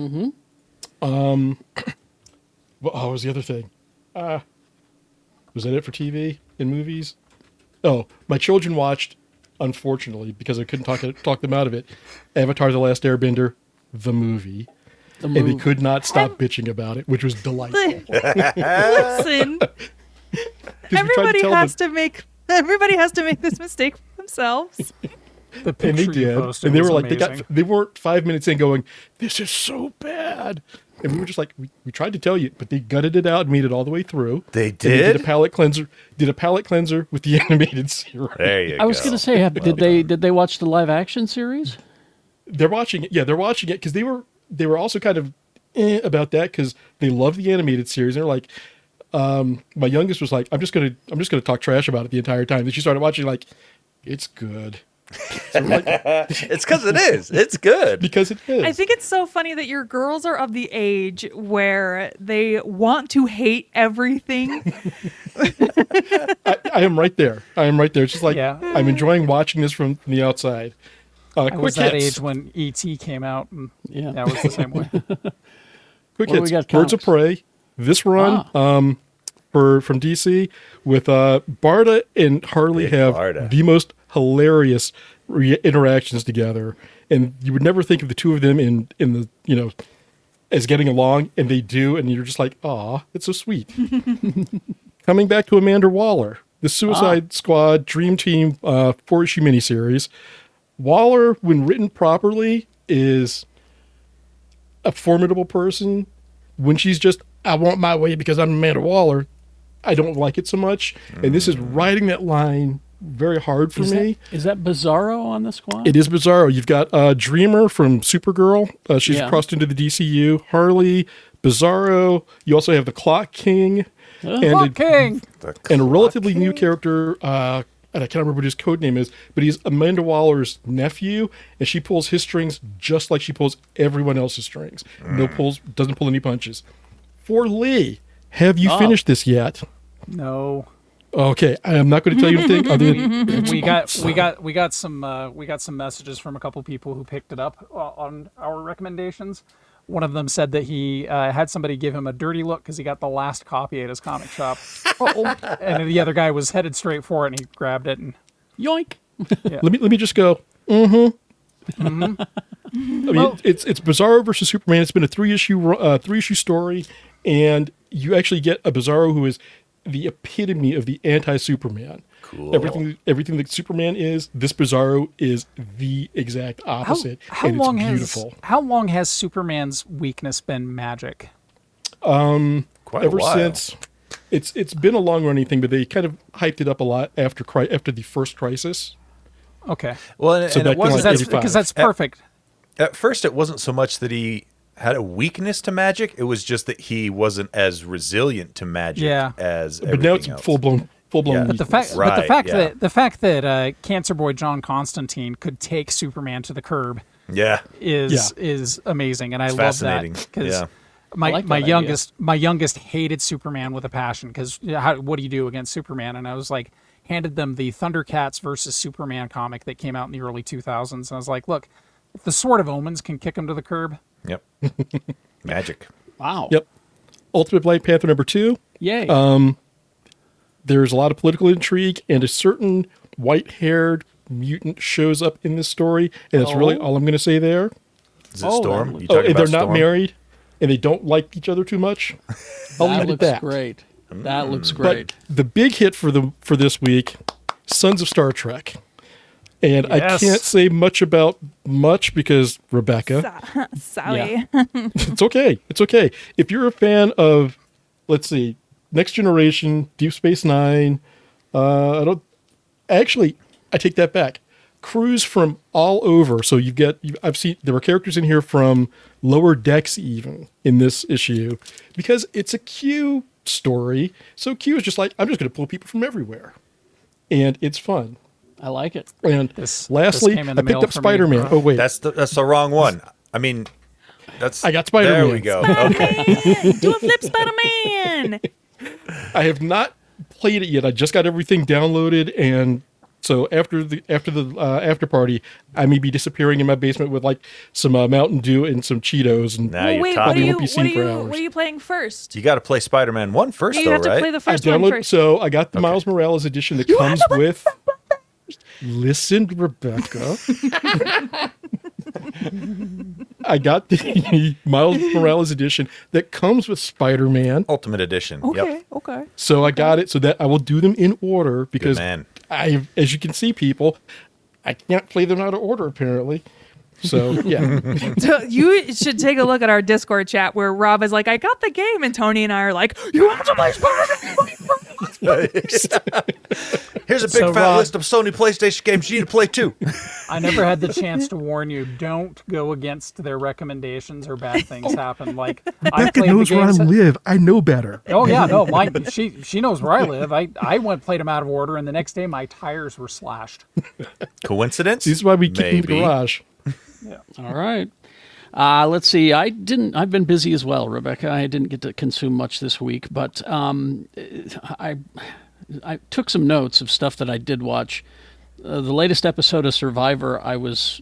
What was the other thing? Was that it for TV and movies? Oh, my children watched, unfortunately, because I couldn't talk them out of it, Avatar: The Last Airbender, the movie. The And they movie. could not stop bitching about it, which was delightful. Listen, 'Cause we tried to everybody tell has them- to make this mistake for themselves. The And they picture you did, posted and they was were like, amazing. they weren't 5 minutes in going, "This is so bad," and we were just like, we tried to tell you, but they gutted it out and made it all the way through. They And they did did? a palate cleanser. Did a palate cleanser with the animated series. There you go. I was going to say, did they watch the live action series? They're watching it. Yeah, they're watching it because they were also kind of about that because they love the animated series. They're like, my youngest was like, I'm just gonna talk trash about it the entire time. Then she started watching, like, it's good. So we're like, It's because it is. It's good. because it is. I think it's so funny that your girls are of the age where they want to hate everything. I am right there. I am right there. It's just like, Yeah. I'm enjoying watching this from the outside. I Quick was that hits. age when E.T. came out, and Yeah. that was the same way. Quick What do we hits. got, Birds of comics? Prey. This run from DC with Barda and Harley Big have Barda. the most hilarious interactions together, and you would never think of the two of them in the as getting along, and they do, and you're just like, aw, it's so sweet. Coming back to Amanda Waller, the Suicide Squad Dream Team 4-issue miniseries. Waller, when written properly, is a formidable person. When she's just, I want my way because I'm Amanda Waller, I don't like it so much. And this is riding that line very hard for me. Is that Bizarro on the squad? It is Bizarro. You've got Dreamer from Supergirl. She's Yeah. crossed into the DCU. Harley, Bizarro. You also have the Clock King. Clock King! And a relatively new character, and I can't remember what his code name is, but he's Amanda Waller's nephew, and she pulls his strings just like she pulls everyone else's strings. Doesn't pull any punches. For Lee, have you finished this yet? No. Okay, I am not going to tell you anything other than we got some messages from a couple people who picked it up on our recommendations. One of them said that he had somebody give him a dirty look because he got the last copy at his comic shop. And the other guy was headed straight for it, and he grabbed it. And Yoink. let me just go. I mean, it's Bizarro versus Superman. It's been a three issue story, and you actually get a Bizarro who is the epitome of the anti-Superman. Cool. Everything that Superman is, this Bizarro is the exact opposite, and it's beautiful. How long has Superman's weakness been magic? Quite Ever a while. since it's been a long running thing, but they kind of hyped it up a lot after the first Crisis. Okay, Well, and, So and back it to, wasn't like, because 85. that's perfect. at first. It wasn't so much that he had a weakness to magic. It was just that he wasn't as resilient to magic Yeah. as But now it's everything else. full blown. Yeah. But the fact, Right, yeah. the fact that Cancer Boy John Constantine could take Superman to the curb Yeah. is amazing, and I love fascinating. that because Yeah. I like my that youngest hated Superman with a passion because what do you do against Superman? And I was like, handed them the Thundercats versus Superman comic that came out in the early 2000s, and I was like, look, if the Sword of Omens can kick him to the curb, Yep. Magic. Wow. Yep. Ultimate Black Panther #2. Yay. There's a lot of political intrigue, and a certain white-haired mutant shows up in this story, and that's really all I'm going to say there. Is it Oh, Storm? that You Oh, talking and they're about not Storm? married, and they don't like each other too much. I'll leave that it at looks that. great. That looks But great. the big hit for this week, Sons of Star Trek. And I Yes. can't say much because Rebecca. Sorry. It's okay. It's okay. If you're a fan of, let's see, Next Generation, Deep Space Nine, I take that back. Crews from all over. So there were characters in here from Lower Decks even in this issue because it's a Q story. So Q is just like, I'm just going to pull people from everywhere. And it's fun. I like it. And This lastly, came in I the picked mail up for me. Spider-Man. Oh, wait. That's the wrong one. I mean, that's. I got Spider-Man. There we go. Okay. Do a flip Spider-Man. I have not played it yet. I just got everything downloaded, and so after the after party, I may be disappearing in my basement with like some Mountain Dew and some Cheetos. And Now you're Wait, talking. Probably won't be seen for hours. what are you playing first? You got to play Spider-Man 1 first, You though, have to right? play the I first one downloaded. first. So I got the Miles Morales edition that comes with. Listen, Rebecca. I got the Miles Morales edition that comes with Spider-Man. Ultimate Edition. Okay, Yep. okay. So I got it so that I will do them in order because man. as you can see, people, I can't play them out of order, apparently. So, yeah. So you should take a look at our Discord chat where Rob is like, I got the game. And Tony and I are like, you have to play Spider-Man. Here's a big So, fat Rod- list of Sony PlayStation games you need to play too. I never had the chance to warn you. Don't go against their recommendations or bad things happen. Like I Becca played knows the where I games. live. I know better. Oh yeah, no, mine. She knows where I live. I went played them out of order, and the next day my tires were slashed. Coincidence? This is why we keep them in the Maybe. garage. All right. Let's see. I've been busy as well, Rebecca. I didn't get to consume much this week, but I took some notes of stuff that I did watch. The latest episode of Survivor, I was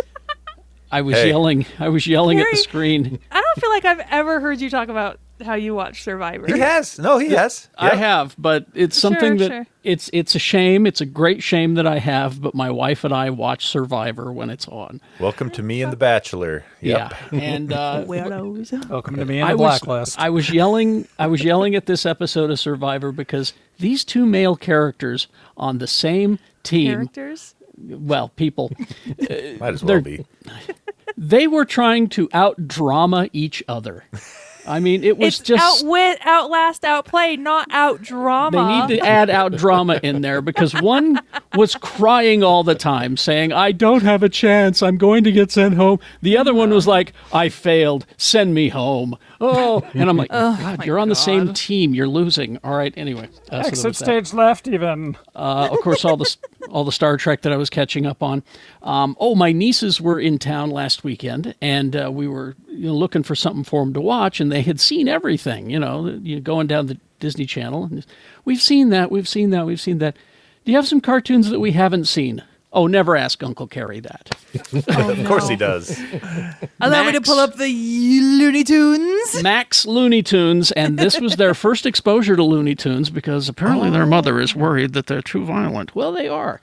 Hey. yelling. I was yelling at the Harry. screen. I don't feel like I've ever heard you talk about how you watch Survivor. He has. No, he has. I Yep. have, but it's something that sure. it's a shame. It's a great shame that I have, but my wife and I watch Survivor when it's on. Welcome to me and the Bachelor. Yep. Yeah, and Weirdos. Welcome to me in I the blacklist. I was yelling at this episode of Survivor because these two male characters on the same team, Characters. well, people, Might as well They're- be. they were trying to out-drama each other. I mean, it was It's just... outwit, outlast, outplay, not out drama. They need to add out drama in there because one was crying all the time, saying, I don't have a chance. I'm going to get sent home. The other one was like, I failed. Send me home. Oh, and I'm like, God, you're on the same team. You're losing. All right. Anyway. So there Exit was that. stage left, even. Of course, all the Star Trek that I was catching up on. My nieces were in town last weekend, and we were looking for something for them to watch, and they had seen everything. Going down the Disney Channel, and we've seen that. We've seen that. We've seen that. Do you have some cartoons that we haven't seen? Oh, never ask Uncle Kerry that. Of course he does. Allow me to Max. pull up the Looney Tunes. Max Looney Tunes, and this was their first exposure to Looney Tunes because apparently their mother is worried that they're too violent. Well, they are.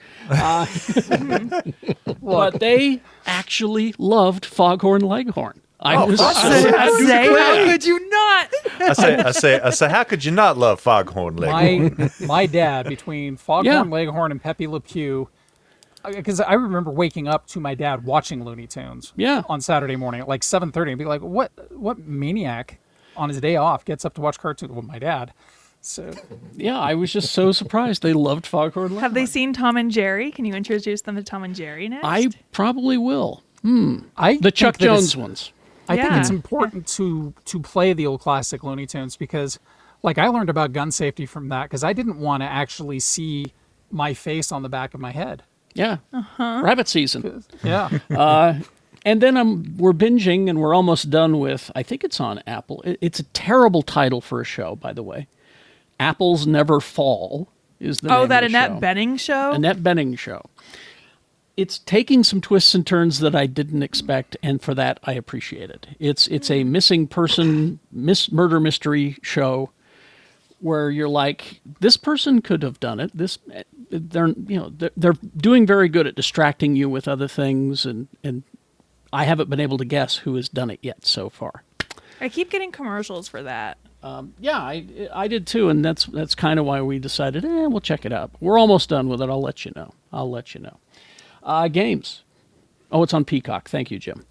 But they actually loved Foghorn Leghorn. I was How could you not? I say, how could you not love Foghorn Leghorn? My dad, between Foghorn Yeah. Leghorn and Pepe Le Pew, because I remember waking up to my dad watching Looney Tunes. Yeah. On Saturday morning at like 7:30, and be like, "What maniac on his day off gets up to watch cartoons?" Well, my dad. So Yeah, I was just so surprised they loved Foghorn Leghorn. Have they seen Tom and Jerry? Can you introduce them to Tom and Jerry next? I probably will. the Chuck Jones ones. I think Yeah. it's important to play the old classic Looney Tunes because, like, I learned about gun safety from that because I didn't want to actually see my face on the back of my head. Yeah. Rabbit season. Yeah. And then we're binging and we're almost done with, I think it's on Apple. It's a terrible title for a show, by the way. Apples Never Fall is the name of that the Annette show. Bening show? Annette Bening show. It's taking some twists and turns that I didn't expect, and for that I appreciate it. It's a missing person murder mystery show where you're like, this person could have done it. They're doing very good at distracting you with other things, and I haven't been able to guess who has done it yet so far. I keep getting commercials for that. Yeah, I did too, and that's kind of why we decided, we'll check it out. We're almost done with it. I'll let you know. Games. Oh, it's on Peacock. Thank you, Jim.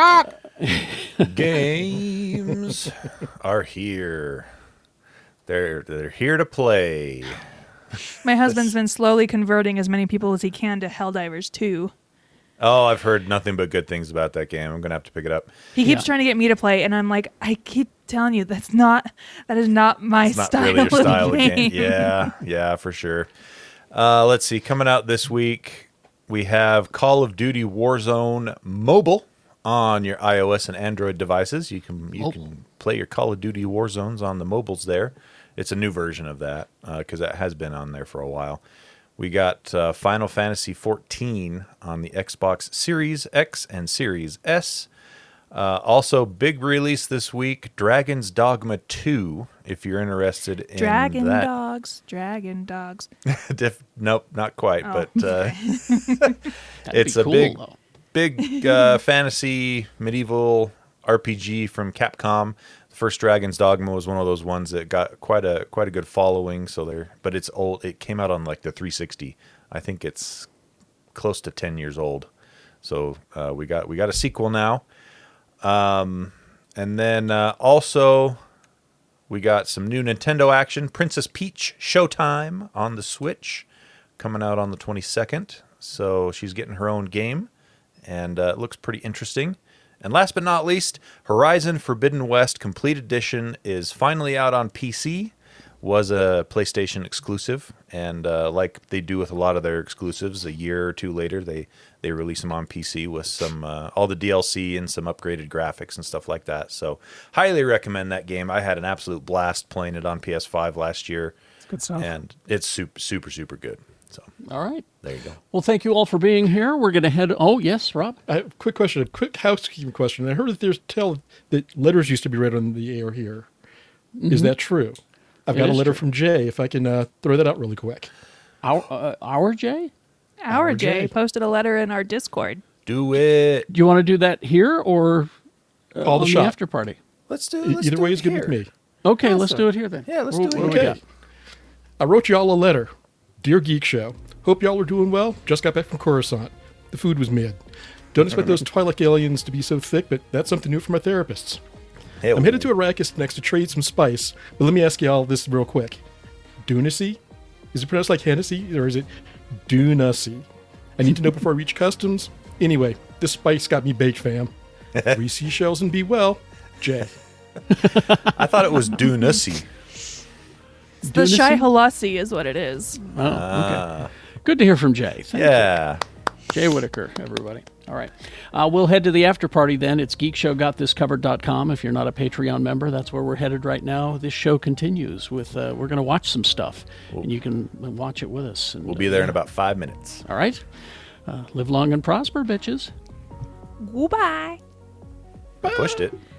Games are here. They're here to play. My husband's been slowly converting as many people as he can to Helldivers 2. Oh, I've heard nothing but good things about that game. I'm gonna have to pick it up. He keeps Yeah. trying to get me to play, and I'm like, I keep telling you that is not my It's not style, really your style of of game. game. Yeah, for sure. Let's see. Coming out this week, we have Call of Duty Warzone Mobile on your iOS and Android devices. You can play your Call of Duty Warzones on the mobiles there. It's a new version of that because that has been on there for a while. We got Final Fantasy XIV on the Xbox Series X and Series S. Also, big release this week, Dragon's Dogma 2, if you're interested in Dragon that. Dragon dogs. Nope, not quite, but That'd it's be a cool, big fantasy medieval RPG from Capcom. The first Dragon's Dogma was one of those ones that got quite a good following. But it's old. It came out on like the 360. I think it's close to 10 years old. So we got a sequel now. And then also we got some new Nintendo action. Princess Peach Showtime on the Switch, coming out on the 22nd. So she's getting her own game, and it looks pretty interesting. And last but not least, Horizon Forbidden West Complete Edition is finally out on PC. Was a PlayStation exclusive, and like they do with a lot of their exclusives, a year or two later they release them on PC with some all the DLC and some upgraded graphics and stuff like that. So highly recommend that game. I had an absolute blast playing it on PS5 last year. It's good stuff. And it's super good. So All right. there you go. Well, thank you all for being here. We're going to head. Oh, yes, Rob. I have a quick question, a quick housekeeping question. I heard that there's that letters used to be read on the air here. Is that true? I've It got a is letter true. from Jay. If I can throw that out really quick. Our Jay? Our Jay. Jay posted a letter in our Discord. Do it. Do you want to do that here or Call on the shot. after party? Let's do Either do way it is good here. with me. Okay, let's do it here then. Yeah, let's do it What here. we got? I wrote y'all a letter. Dear Geek Show, hope y'all are doing well. Just got back from Coruscant. The food was mid. Don't expect those Twi'lek aliens to be so thick, but that's something new from my therapists. Hey, I'm headed to Arrakis next to trade some spice, but let me ask y'all this real quick. Dunacy? Is it pronounced like Hennessy, or is it Dunacy? I need to know before I reach customs. Anyway, this spice got me baked, fam. 3 seashells and be well. Jay. I thought it was Dunacy. The Dunacy? Shai Halasi is what it is. Oh, okay. Good to hear from Jay. Thank you. Yeah. Jay Whitaker, everybody. All right. We'll head to the after party then. It's geekshowgotThiscovered.com. If you're not a Patreon member, that's where we're headed right now. This show continues with, we're going to watch some stuff, and you can watch it with us. And, We'll be there in about 5 minutes. All right. Live long and prosper, bitches. Goodbye. I pushed it.